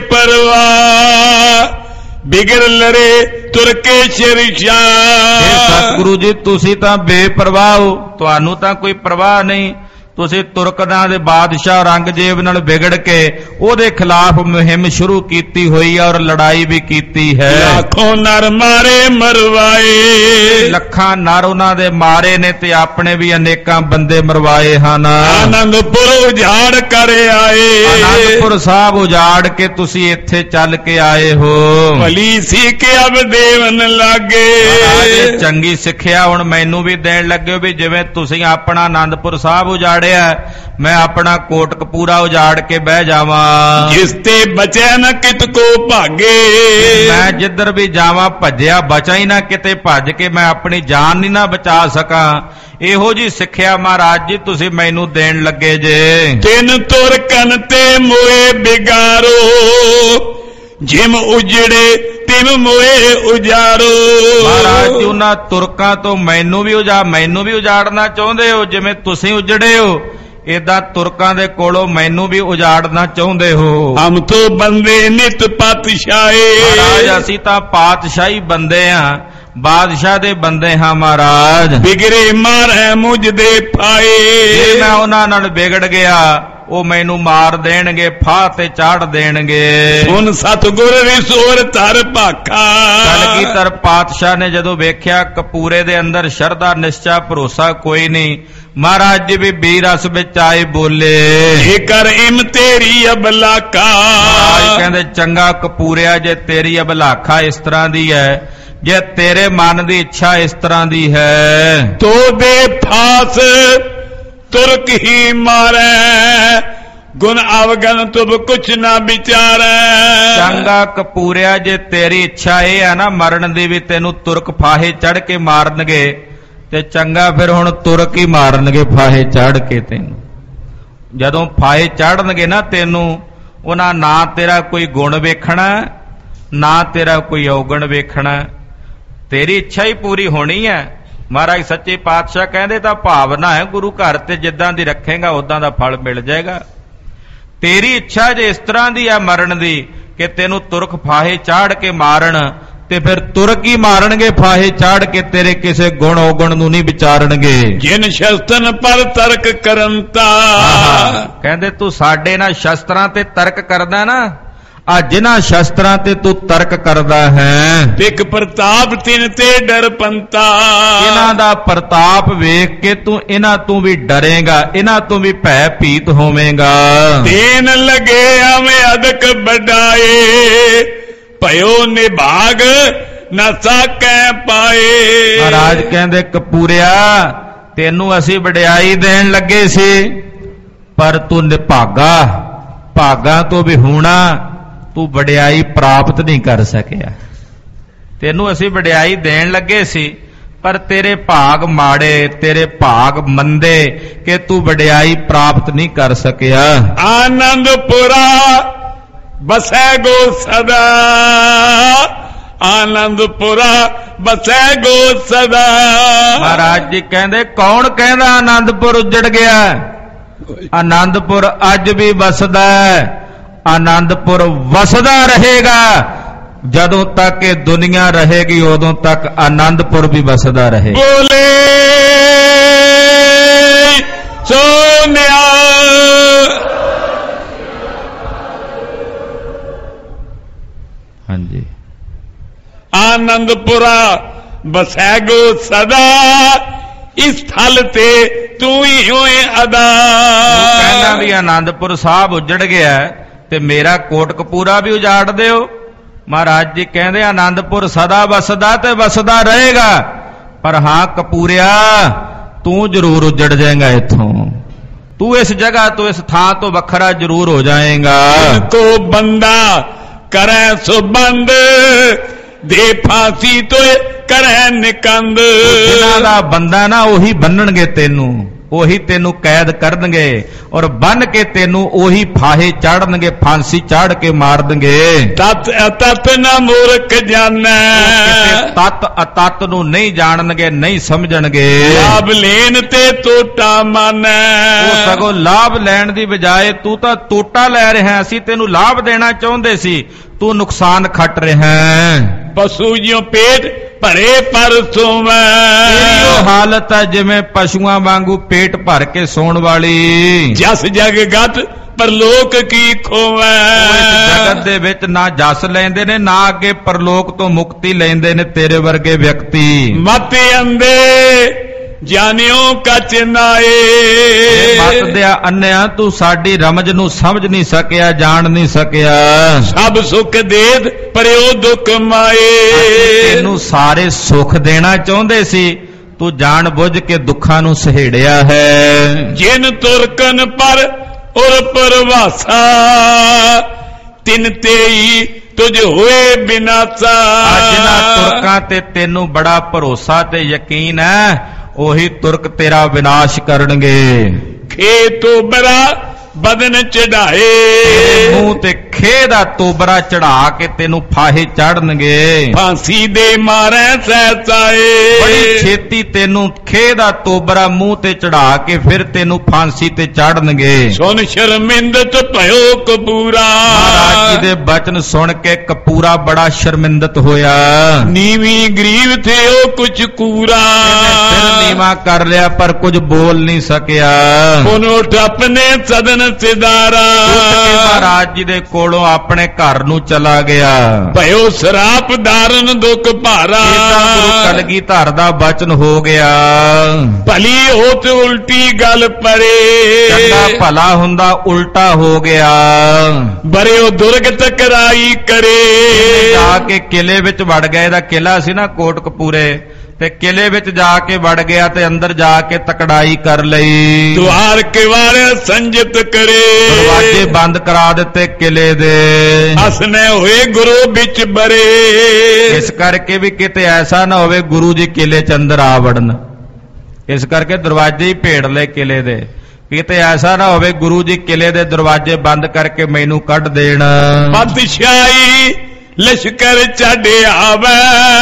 ਬੇਪਰਵਾਹ ਬਿਗੜ ਲੜੇ ਤੁਰਕੇ ਸ਼ਿਰਸ਼ਾ। ਸਤਿਗੁਰੂ ਜੀ ਤੁਸੀਂ ਤਾਂ ਬੇਪਰਵਾਹ ਹੋ, ਤੁਹਾਨੂੰ ਤਾਂ ਕੋਈ ਪਰਵਾਹ ਨਹੀਂ। ਤੁਸੀਂ ਤੁਰਕਾਂ ਦੇ ਬਾਦਸ਼ਾਹ ਔਰੰਗਜ਼ੇਬ ਨਾਲ ਵਿਗੜ ਕੇ ਉਹਦੇ ਖਿਲਾਫ ਮੁਹਿੰਮ ਸ਼ੁਰੂ ਕੀਤੀ ਹੋਈ ਹੈ ਔਰ ਲੜਾਈ ਵੀ ਕੀਤੀ ਹੈ। ਲੱਖੋਂ ਨਰ ਮਾਰੇ ਮਰਵਾਏ। ਲੱਖਾਂ ਨਰ ਉਹਨਾਂ ਦੇ ਮਾਰੇ ਨੇ ਤੇ ਆਪਣੇ ਵੀ ਅਨੇਕਾਂ ਬੰਦੇ ਮਰਵਾਏ ਹਨ। ਆਨੰਦਪੁਰ ਉਜਾੜ ਕਰ ਆਏ। ਆਨੰਦਪੁਰ ਸਾਹਿਬ ਉਜਾੜ ਕੇ ਤੁਸੀਂ ਇੱਥੇ ਚੱਲ ਕੇ ਆਏ ਹੋ। ਭਲੀ ਸੀ ਕਿ ਅਬ ਦੇਵਨ ਲਾਗੇ। ਚੰਗੀ ਸਿੱਖਿਆ ਹੁਣ ਮੈਨੂੰ ਵੀ ਦੇਣ ਲੱਗੇ ਵੀ ਜਿਵੇਂ ਤੁਸੀਂ ਆਪਣਾ ਆਨੰਦਪੁਰ ਸਾਹਿਬ ਉਜਾੜ ਮੈਂ ਆਪਣਾ ਕੋਟਕਪੂਰਾ ਉਜਾੜ ਕੇ ਬਹਿ ਜਾਵਾਂ। ਜਿਸ ਤੇ ਬਚਿਆ ਨਾ ਕਿਤ ਕੋ ਭਾਗੇ। ਮੈਂ ਜਿੱਧਰ ਵੀ ਜਾਵਾਂ ਭੱਜਿਆ ਬਚਾ ਹੀ ਨਾ ਕਿਤੇ, ਭੱਜ ਕੇ ਮੈਂ ਆਪਣੀ ਜਾਨ ਨਹੀਂ ਨਾ ਬਚਾ ਸਕਾਂ। ਇਹੋ ਜੀ ਸਿੱਖਿਆ ਮਹਾਰਾਜ ਜੀ ਤੁਸੀਂ ਮੈਨੂੰ ਦੇਣ ਲੱਗੇ ਜੇ। ਤਿੰਨ ਤੁਰਕਨ ਤੇ ਮੋਏ ਬਿਗਾਰੋ। ਜਿਮ ਉਜੜੇ ਤਿਮ ਮੋਏ ਉਜਾਰੋ। ਮਹਾਰਾਜ ਜੀ ਉਹਨਾਂ ਤੁਰਕਾਂ ਤੋਂ ਮੈਨੂੰ ਵੀ ਉਜਾੜਨਾ ਚਾਹੁੰਦੇ ਹੋ। ਜਿਵੇਂ ਤੁਸੀਂ ਉਜੜੇ ਹੋ ਏਦਾਂ ਤੁਰਕਾਂ ਦੇ ਕੋਲੋਂ ਮੈਨੂੰ ਵੀ ਉਜਾੜਨਾ ਚਾਹੁੰਦੇ ਹੋ। ਹਮ ਤੋਂ ਬੰਦੇ ਨਿਤ ਪਾਤਸ਼ਾਹੇ। ਮਹਾਰਾਜ ਅਸੀਂ ਤਾਂ ਪਾਤਸ਼ਾਹੀ ਬੰਦੇ ਹਾਂ, ਬਾਦਸ਼ਾਹ ਦੇ ਬੰਦੇ ਹਾਂ ਮਹਾਰਾਜ। ਬਿਗੜੇ ਮਾਰੇ ਮੁਝ ਦੇ ਪਾਏ। ਜੇ ਮੈਂ ਉਹਨਾਂ ਨਾਲ ਵਿਗੜ ਗਿਆ ਉਹ ਮੈਨੂੰ ਮਾਰ ਦੇਣਗੇ, ਫਾਹ ਤੇ ਚਾੜ ਦੇਣਗੇ। ਸੁਨ ਸਤਿਗੁਰ ਰਿਸੋਰ ਧਰ ਭਾਖਾ। ਕਲਗੀਧਰ ਪਾਤਸ਼ਾਹ ਨੇ ਜਦੋਂ ਵੇਖਿਆ ਕਪੂਰੇ ਦੇ ਅੰਦਰ ਸ਼ਰਧਾ ਨਿਸ਼ਚਾ ਭਰੋਸਾ ਕੋਈ ਨਹੀਂ, ਮਹਾਰਾਜ ਜੀ ਵੀ ਬੀਰਸ ਵਿੱਚ ਆਏ ਬੋਲੇ। ਜੇਕਰ ਇਮ ਤੇਰੀ ਅਬਲਾਕਾ। ਮਹਾਰਾਜ ਕਹਿੰਦੇ ਚੰਗਾ ਕਪੂਰਿਆ ਜੇ ਤੇਰੀ ਅਬਲਾਖਾ ਇਸ ਤਰ੍ਹਾਂ ਦੀ ਹੈ, ਜੇ ਤੇਰੇ ਮਨ ਦੀ ਇੱਛਾ ਇਸ ਤਰ੍ਹਾਂ ਦੀ ਹੈ, ਤੋ ਦੇ ਫਾਸ ਤੁਰਕ ਹੀ ਮਾਰੇ। ਗੁਣ ਅਵਗਨ ਤੁਬ ਕੁਛ ਨਾ ਵਿਚਾਰੈ। ਚੰਗਾ ਕਪੂਰਿਆ ਜੇ ਤੇਰੀ ਇੱਛਾ ਇਹ ਹੈ ਨਾ ਮਰਨ ਦੀ ਵੀ ਤੈਨੂੰ ਤੁਰਕ ਫਾਹੇ ਚੜ ਕੇ ਮਾਰਨਗੇ ਤੇ ਚੰਗਾ ਫਿਰ ਹੁਣ ਤੁਰਕ ਹੀ ਮਾਰਨਗੇ ਫਾਹੇ ਚੜ ਕੇ ਤੈਨੂੰ। ਜਦੋਂ ਫਾਹੇ ਚੜਨਗੇ ਨਾ ਤੈਨੂੰ ਉਹਨਾਂ ਨਾ ਤੇਰਾ ਕੋਈ ਗੁਣ ਵੇਖਣਾ ਨਾ ਤੇਰਾ ਕੋਈ ਔਗਣ ਵੇਖਣਾ, ਤੇਰੀ ਇੱਛਾ ਹੀ ਪੂਰੀ ਹੋਣੀ ਹੈ। ਮਹਾਰਾਜ ਸੱਚੇ ਪਾਤਸ਼ਾਹ ਕਹਿੰਦੇ ਤਾਂ ਭਾਵਨਾ ਹੈ ਗੁਰੂ ਘਰ ਤੇ ਜਿੱਦਾਂ ਦੀ ਰੱਖੇਗਾ ਉਦਾਂ ਦਾ ਫਲ ਮਿਲ ਜਾਏਗਾ। ਤੇਰੀ ਇੱਛਾ ਜੇ ਇਸ ਤਰ੍ਹਾਂ ਦੀ ਹੈ ਮਰਨ ਦੀ ਕਿ ਤੈਨੂੰ ਤੁਰਕ ਫਾਹੇ ਚਾੜ ਕੇ ਮਾਰਨ ਤੇ ਫਿਰ ਤੁਰਕ ਹੀ ਮਾਰਨਗੇ ਫਾਹੇ ਚਾੜ ਕੇ, ਤੇਰੇ ਕਿਸੇ ਗੁਣ ਔਗਣ ਨੂੰ ਨਹੀਂ ਵਿਚਾਰਨਗੇ। ਜਿਨ ਸ਼ਸਤਨ ਪਰ ਤਰਕ ਕਰੰਤਾ। ਕਹਿੰਦੇ ਤੂੰ ਸਾਡੇ ਨਾਲ ਸ਼ਸਤਰਾਂ ਤੇ ਤਰਕ ਕਰਦਾ ਨਾ, ਆ ਜਿਨ੍ਹਾਂ ਸ਼ਸਤਰਾਂ ਤੇ ਤੂੰ ਤਰਕ ਕਰਦਾ ਹੈ ਤਿਕ ਪ੍ਰਤਾਪ ਤਿਨ ਤੇ ਡਰ ਪੰਤਾ। ਇਹਨਾਂ ਦਾ ਪ੍ਰਤਾਪ ਵੇਖ ਕੇ ਤੂੰ ਇਹਨਾਂ ਤੋਂ ਵੀ ਡਰੇਗਾ, ਇਹਨਾਂ ਤੋਂ ਵੀ ਭੈ ਭੀਤ ਹੋਵੇਂਗਾ। ਦੇਨ ਲਗੇ ਐਵੇਂ ਅਦਕ ਵਡਾਏ। ਭਇਓ ਨਿਭਾਗ ਨਾ ਸਾਕੈ ਪਾਏ। ਮਹਾਰਾਜ ਕਹਿੰਦੇ ਕਪੂਰਿਆ ਤੈਨੂੰ ਅਸੀਂ ਵਡਿਆਈ ਦੇਣ ਲੱਗੇ ਸੀ ਪਰ ਤੂੰ ਨਿਭਾਗਾ, ਭਾਗਾਂ ਤੋਂ ਵੀ ਹੋਣਾ ਤੂੰ ਵਡਿਆਈ ਪ੍ਰਾਪਤ ਨਹੀਂ ਕਰ ਸਕਿਆ। ਤੈਨੂੰ ਅਸੀਂ ਵਡਿਆਈ ਦੇਣ ਲੱਗੇ ਸੀ ਪਰ ਤੇਰੇ ਭਾਗ ਮਾੜੇ, ਤੇਰੇ ਭਾਗ ਮੰਦੇ ਕਿ ਤੂੰ ਵਡਿਆਈ ਪ੍ਰਾਪਤ ਨਹੀਂ ਕਰ ਸਕਿਆ। ਆਨੰਦਪੁਰਾ ਬਸੈ ਗੋ ਸਦਾ। ਆਨੰਦਪੁਰਾ ਬਸੈ ਗੋ ਸਦਾ। ਮਹਾਰਾਜ ਜੀ ਕਹਿੰਦੇ ਕੌਣ ਕਹਿੰਦਾ ਆਨੰਦਪੁਰ ਉੱਜੜ ਗਿਆ? ਆਨੰਦਪੁਰ ਅੱਜ ਵੀ ਵਸਦਾ ਹੈ, ਆਨੰਦਪੁਰ ਵਸਦਾ ਰਹੇਗਾ। ਜਦੋਂ ਤੱਕ ਇਹ ਦੁਨੀਆ ਰਹੇਗੀ ਉਦੋਂ ਤੱਕ ਆਨੰਦਪੁਰ ਵੀ ਵਸਦਾ ਰਹੇਗਾ। ਬੋਲੇ ਸੋਨਿਆ। ਹਾਂਜੀ ਆਨੰਦਪੁਰਾ ਬਸੈ ਗੋ ਸਦਾ। ਇਸ ਥਲ ਤੇ ਤੂੰ ਹੀ ਹੋਏ ਅਦਾ। ਕਹਿੰਦਾ ਵੀ ਆਨੰਦਪੁਰ ਸਾਹਿਬ ਉੱਜੜ ਗਿਆ ਤੇ ਮੇਰਾ ਕੋਟਕਪੂਰਾ ਵੀ ਉਜਾੜ ਦਿਓ। ਮਹਾਰਾਜ ਜੀ ਕਹਿੰਦੇ ਆਨੰਦਪੁਰ ਸਦਾ ਵਸਦਾ ਤੇ ਵਸਦਾ ਰਹੇਗਾ, ਪਰ ਹਾਂ ਕਪੂਰਿਆ ਤੂੰ ਜ਼ਰੂਰ ਉੱਜੜ ਜਾਏਗਾ ਇੱਥੋਂ। ਤੂੰ ਇਸ ਜਗ੍ਹਾ ਤੋਂ ਇਸ ਥਾਂ ਤੋਂ ਵੱਖਰਾ ਜ਼ਰੂਰ ਹੋ ਜਾਏਗਾ। ਕੋ ਬੰਦਾ ਕਰੈ ਸੋ ਬੰਦ ਦੇ ਫਾਂਸੀ ਤੋਏ ਕਰੈ ਨਿਕੰਦ। ਜਿਨ੍ਹਾਂ ਦਾ ਬੰਦਾ ਨਾ ਉਹੀ ਬੰਨਣਗੇ ਤੈਨੂੰ, ਉਹੀ ਤੈਨੂੰ ਕੈਦ ਕਰਨਗੇ ਔਰ ਬੰਨ ਕੇ ਤੈਨੂੰ ਉਹੀ ਫਾਹੇ ਚਾੜਨਗੇ, ਫਾਂਸੀ ਚਾੜ ਕੇ ਮਾਰ ਦੇਣਗੇ। ਤਤ ਅਤਤ ਨਾ ਮੂਰਖ ਜਾਣੈ, ਕਿਸੇ ਤਤ ਅਤਤ ਨੂੰ ਨਹੀਂ ਜਾਣਨਗੇ, ਨਹੀਂ ਸਮਝਣਗੇ। ਲਾਭ ਲੈਣ ਤੇ ਤੋਟਾ ਮਾਨੈ, ਉਹ ਸਗੋਂ ਲਾਭ ਲੈਣ ਦੀ ਬਜਾਏ ਤੂੰ ਤਾਂ ਤੋਟਾ ਲੈ ਰਿਹਾ, ਅਸੀਂ ਤੈਨੂੰ ਲਾਭ ਦੇਣਾ ਚਾਹੁੰਦੇ ਸੀ, ਤੂੰ ਨੁਕਸਾਨ ਖੱਟ ਰਿਹਾ। ਪਸ਼ੂ ਜਿਉ ਪੇਟ ਭਰੇ ਪਰ ਸੋਵੈ, ਇਹ ਹਾਲਤ ਹੈ ਜਿਵੇਂ ਪਸ਼ੂਆਂ ਵਾਂਗੂ ਪੇਟ ਭਰ ਕੇ ਸੌਣ ਵਾਲੀ। ਜਸ ਜਗ ਗਤ ਪਰਲੋਕ ਕੀ ਖੋਵੈ, ਇਸ ਜਗਤ ਦੇ ਵਿੱਚ ਨਾ ਜਸ ਲੈਂਦੇ ਨੇ, ਨਾ ਅੱਗੇ ਪਰਲੋਕ ਤੋਂ ਮੁਕਤੀ ਲੈਂਦੇ ਨੇ ਤੇਰੇ ਵਰਗੇ ਵਿਅਕਤੀ। ਮਤ ਅੰਦੇ ਜਾਣਿਓ ਕਚ ਨਾਏ, ਮਤ ਦਿਆ ਅੰਨਿਆ ਤੂੰ ਸਾਡੀ ਰਮਜ ਨੂੰ ਸਮਝ ਨਹੀਂ ਸਕਿਆ, ਜਾਣ ਨਹੀਂ ਸਕਿਆ। ਸਭ ਸੁਖ ਦੇਦ ਪਰਿਓ ਦੁਖ ਮਾਏ, ਤੈਨੂੰ ਸਾਰੇ ਸੁਖ ਦੇਣਾ ਚਾਹੁੰਦੇ ਸੀ, ਤੂੰ ਜਾਣ ਬੁੱਝ ਕੇ ਦੁੱਖਾਂ ਨੂੰ ਸਹੇੜਿਆ ਹੈ। ਜਿਨ ਤੁਰਕਨ ਪਰ ਉਰ ਪਰਵਾਸਾ, ਤਿਨ ਤੇਈ ਤੁਝ ਹੋਏ ਬਿਨਾਸਾ। ਜਿਨ੍ਹਾਂ ਤੁਰਕਾਂ ਤੇ ਤੈਨੂੰ ਬੜਾ ਭਰੋਸਾ ਤੇ ਯਕੀਨ ਹੈ, ਉਹੀ ਤੁਰਕ ਤੇਰਾ ਵਿਨਾਸ਼ ਕਰਨਗੇ। ਖੇਤੋਂ ਬਰਾ ਬਦਨ ਚੜਾਏ, ਮੂੰਹ ਤੇ ਖੇ ਦਾ ਤੋਬਰਾ ਚੜਾ ਕੇ ਤੈਨੂੰ ਫਾਹੇ ਚਾੜਨਗੇ। ਫਾਂਸੀ ਦੇ ਮਾਰੇ ਸਹਿਤਾਏ, ਬੜੀ ਛੇਤੀ ਤੈਨੂੰ ਖੇ ਦਾ ਤੋਬਰਾ ਮੂੰਹ ਤੇ ਚੜਾ ਕੇ ਫਿਰ ਤੈਨੂੰ ਫਾਂਸੀ ਤੇ ਚਾੜਨਗੇ। ਸੁਣ ਸ਼ਰਮਿੰਦਤ ਭਇਓ ਕਪੂਰਾ, ਮਹਾਰਾਜ ਜੀ ਦੇ ਬਚਨ ਸੁਣ ਕੇ ਕਪੂਰਾ ਬੜਾ ਸ਼ਰਮਿੰਦਤ ਹੋਇਆ। ਨੀਵੀਂ ਗਰੀਬ ਥੇ ਉਹ ਕੁਛ ਕੂਰਾ, ਸਿਰ ਨੀਵਾ ਕਰ ਲਿਆ ਪਰ ਕੁਝ ਬੋਲ ਨਹੀਂ ਸਕਿਆ। ਉਹਨੂੰ ਟੱਪਨੇ ਸਦਨ ਸਿਦਾਰਾ, ਮਹਾਰਾਜ ਜੀ ਦੇ ਕੋਲੋਂ ਆਪਣੇ ਘਰ ਨੂੰ ਚਲਾ ਗਿਆ। ਭਇਓ ਸਰਾਪ ਧਾਰਨ ਦੁੱਖ ਭਾਰਾ, ਗੁਰੂ ਕਲਗੀਧਰ ਦਾ ਬਚਨ ਹੋ ਗਿਆ। ਭਲੀ ਹੋਤ ਉਲਟੀ ਗੱਲ ਪਰੇ, ਚੰਗਾ ਭਲਾ ਹੁੰਦਾ ਉਲਟਾ ਹੋ ਗਿਆ। ਬਰਿਓ ਦੁਰਗ ਟਕਰਾਈ ਕਰੇ, ਜਾ ਕੇ ਕਿਲੇ ਵਿੱਚ ਵੜ ਗਿਆ। ਇਹਦਾ ਕਿਲਾ ਸੀ ਨਾ ਕੋਟਕਪੂਰੇ, ਤੇ ਕਿਲੇ ਵਿੱਚ ਜਾ ਕੇ ਵੜ ਗਿਆ ਤੇ ਅੰਦਰ ਜਾ ਕੇ ਤਕੜਾਈ ਕਰ ਲਈ। ਦੁਆਰ ਕਿਵਾੜ ਸੰਜਿਤ ਕਰੇ, ਦਰਵਾਜ਼ੇ ਬੰਦ ਕਰਾ ਦਿੱਤੇ ਕਿਲੇ ਦੇ। ਹਸਨੇ ਹੋਏ ਗੁਰੂ ਵਿੱਚ ਬਰੇ, ਇਸ ਕਰਕੇ ਵੀ ਕਿਤੇ ਐਸਾ ਨਾ ਹੋਵੇ ਗੁਰੂ ਜੀ ਕਿਲੇ ਚ ਅੰਦਰ ਆ ਵੜਨ, ਇਸ ਕਰਕੇ ਦਰਵਾਜ਼ੇ ਹੀ ਭੇੜ ਲਏ ਕਿਲੇ ਦੇ। ਕਿਤੇ ਐਸਾ ਨਾ ਹੋਵੇ ਗੁਰੂ ਜੀ ਕਿਲੇ ਦੇ ਦਰਵਾਜ਼ੇ ਬੰਦ ਕਰਕੇ ਮੈਨੂੰ ਕੱਢ ਦੇਣ। ਬਾਦਸ਼ਾਹੀ ਲਸ਼ਕਰ ਛੱਡ ਆਵੇ,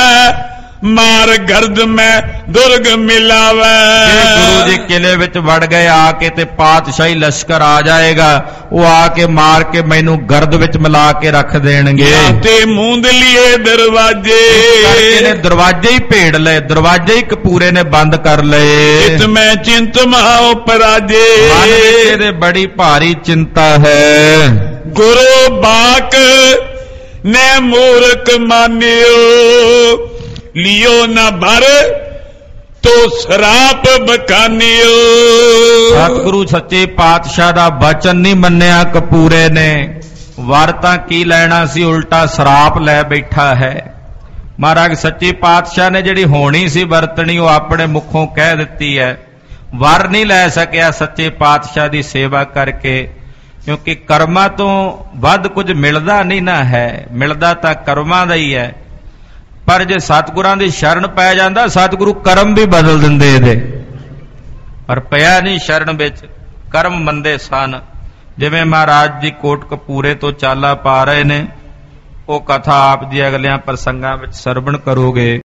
ਮਾਰ ਗਰਦ ਮੈਂ ਦੁਰਗ ਮਿਲਾਵੇ। ਜੇ ਗੁਰੂ ਜੀ ਕਿਲੇ ਵਿੱਚ ਵੜ ਗਏ ਆ ਕੇ ਤੇ ਪਾਤਸ਼ਾਹੀ ਲਸ਼ਕਰ ਆ ਜਾਏਗਾ, ਉਹ ਆ ਕੇ ਮਾਰ ਕੇ ਮੈਨੂੰ ਗਰਦ ਵਿੱਚ ਮਿਲਾ ਕੇ ਰੱਖ ਦੇਣਗੇ। ਤੇ ਮੂੰਦ ਲਿਏ ਦਰਵਾਜ਼ੇ, ਕਰਕੇ ਨੇ ਦਰਵਾਜ਼ੇ ਹੀ ਭੇੜ ਲਏ, ਦਰਵਾਜ਼ੇ ਹੀ ਕਪੂਰੇ ਨੇ ਬੰਦ ਕਰ ਲਏ। ਇਤ ਮੈਂ ਚਿੰਤ ਮਹਾਉ ਪਰਾਜੇ, ਮਨ ਵਿੱਚ ਇਹਦੇ ਬੜੀ ਭਾਰੀ ਚਿੰਤਾ ਹੈ। ਗੁਰੂ ਬਾਕ ਨੇ ਮੂਰਖ ਮਾਨਿਓ, ਲਿਓ ਨਾ ਭਰ ਤੋ ਸਰਾਪ ਬਖਾਨਿਓ। ਸਤਿਗੁਰੂ ਸੱਚੇ ਪਾਤਸ਼ਾਹ ਦਾ ਬਚਨ ਨਹੀਂ ਮੰਨਿਆ ਕਪੂਰੇ ਨੇ, ਵਰ ਤਾਂ ਕੀ ਲੈਣਾ ਸੀ, ਉਲਟਾ ਸਰਾਪ ਲੈ ਬੈਠਾ ਹੈ। ਮਹਾਰਾਜ ਸੱਚੇ ਪਾਤਸ਼ਾਹ ਨੇ ਜਿਹੜੀ ਹੋਣੀ ਸੀ ਵਰਤਣੀ, ਉਹ ਆਪਣੇ ਮੁਖੋਂ ਕਹਿ ਦਿੱਤੀ ਹੈ। ਵਰ ਨਹੀਂ ਲੈ ਸਕਿਆ ਸੱਚੇ ਪਾਤਸ਼ਾਹ ਦੀ ਸੇਵਾ ਕਰਕੇ, ਕਿਉਂਕਿ ਕਰਮਾਂ ਤੋਂ ਵੱਧ ਕੁਝ ਮਿਲਦਾ ਨਹੀਂ ਨਾ ਹੈ, ਮਿਲਦਾ ਤਾਂ ਕਰਮਾਂ ਦਾ ਹੀ ਹੈ। ਪਰ ਜੇ ਸਤਿਗੁਰਾਂ ਦੀ ਸ਼ਰਨ ਪੈ ਜਾਂਦਾ, ਸਤਿਗੁਰੂ ਕਰਮ ਵੀ ਬਦਲ ਦਿੰਦੇ ਇਹਦੇ, ਪਰ ਪਿਆ ਨਹੀਂ ਸ਼ਰਨ ਵਿੱਚ, ਕਰਮ ਮੰਦੇ ਸਨ। ਜਿਵੇਂ ਮਹਾਰਾਜ ਜੀ ਕੋਟਕਪੂਰੇ ਤੋਂ ਚਾਲਾ ਪਾ ਰਹੇ ਨੇ, ਉਹ ਕਥਾ ਆਪ ਜੀ ਅਗਲਿਆਂ ਪ੍ਰਸੰਗਾਂ ਵਿੱਚ ਸਰਵਣ ਕਰੋਗੇ।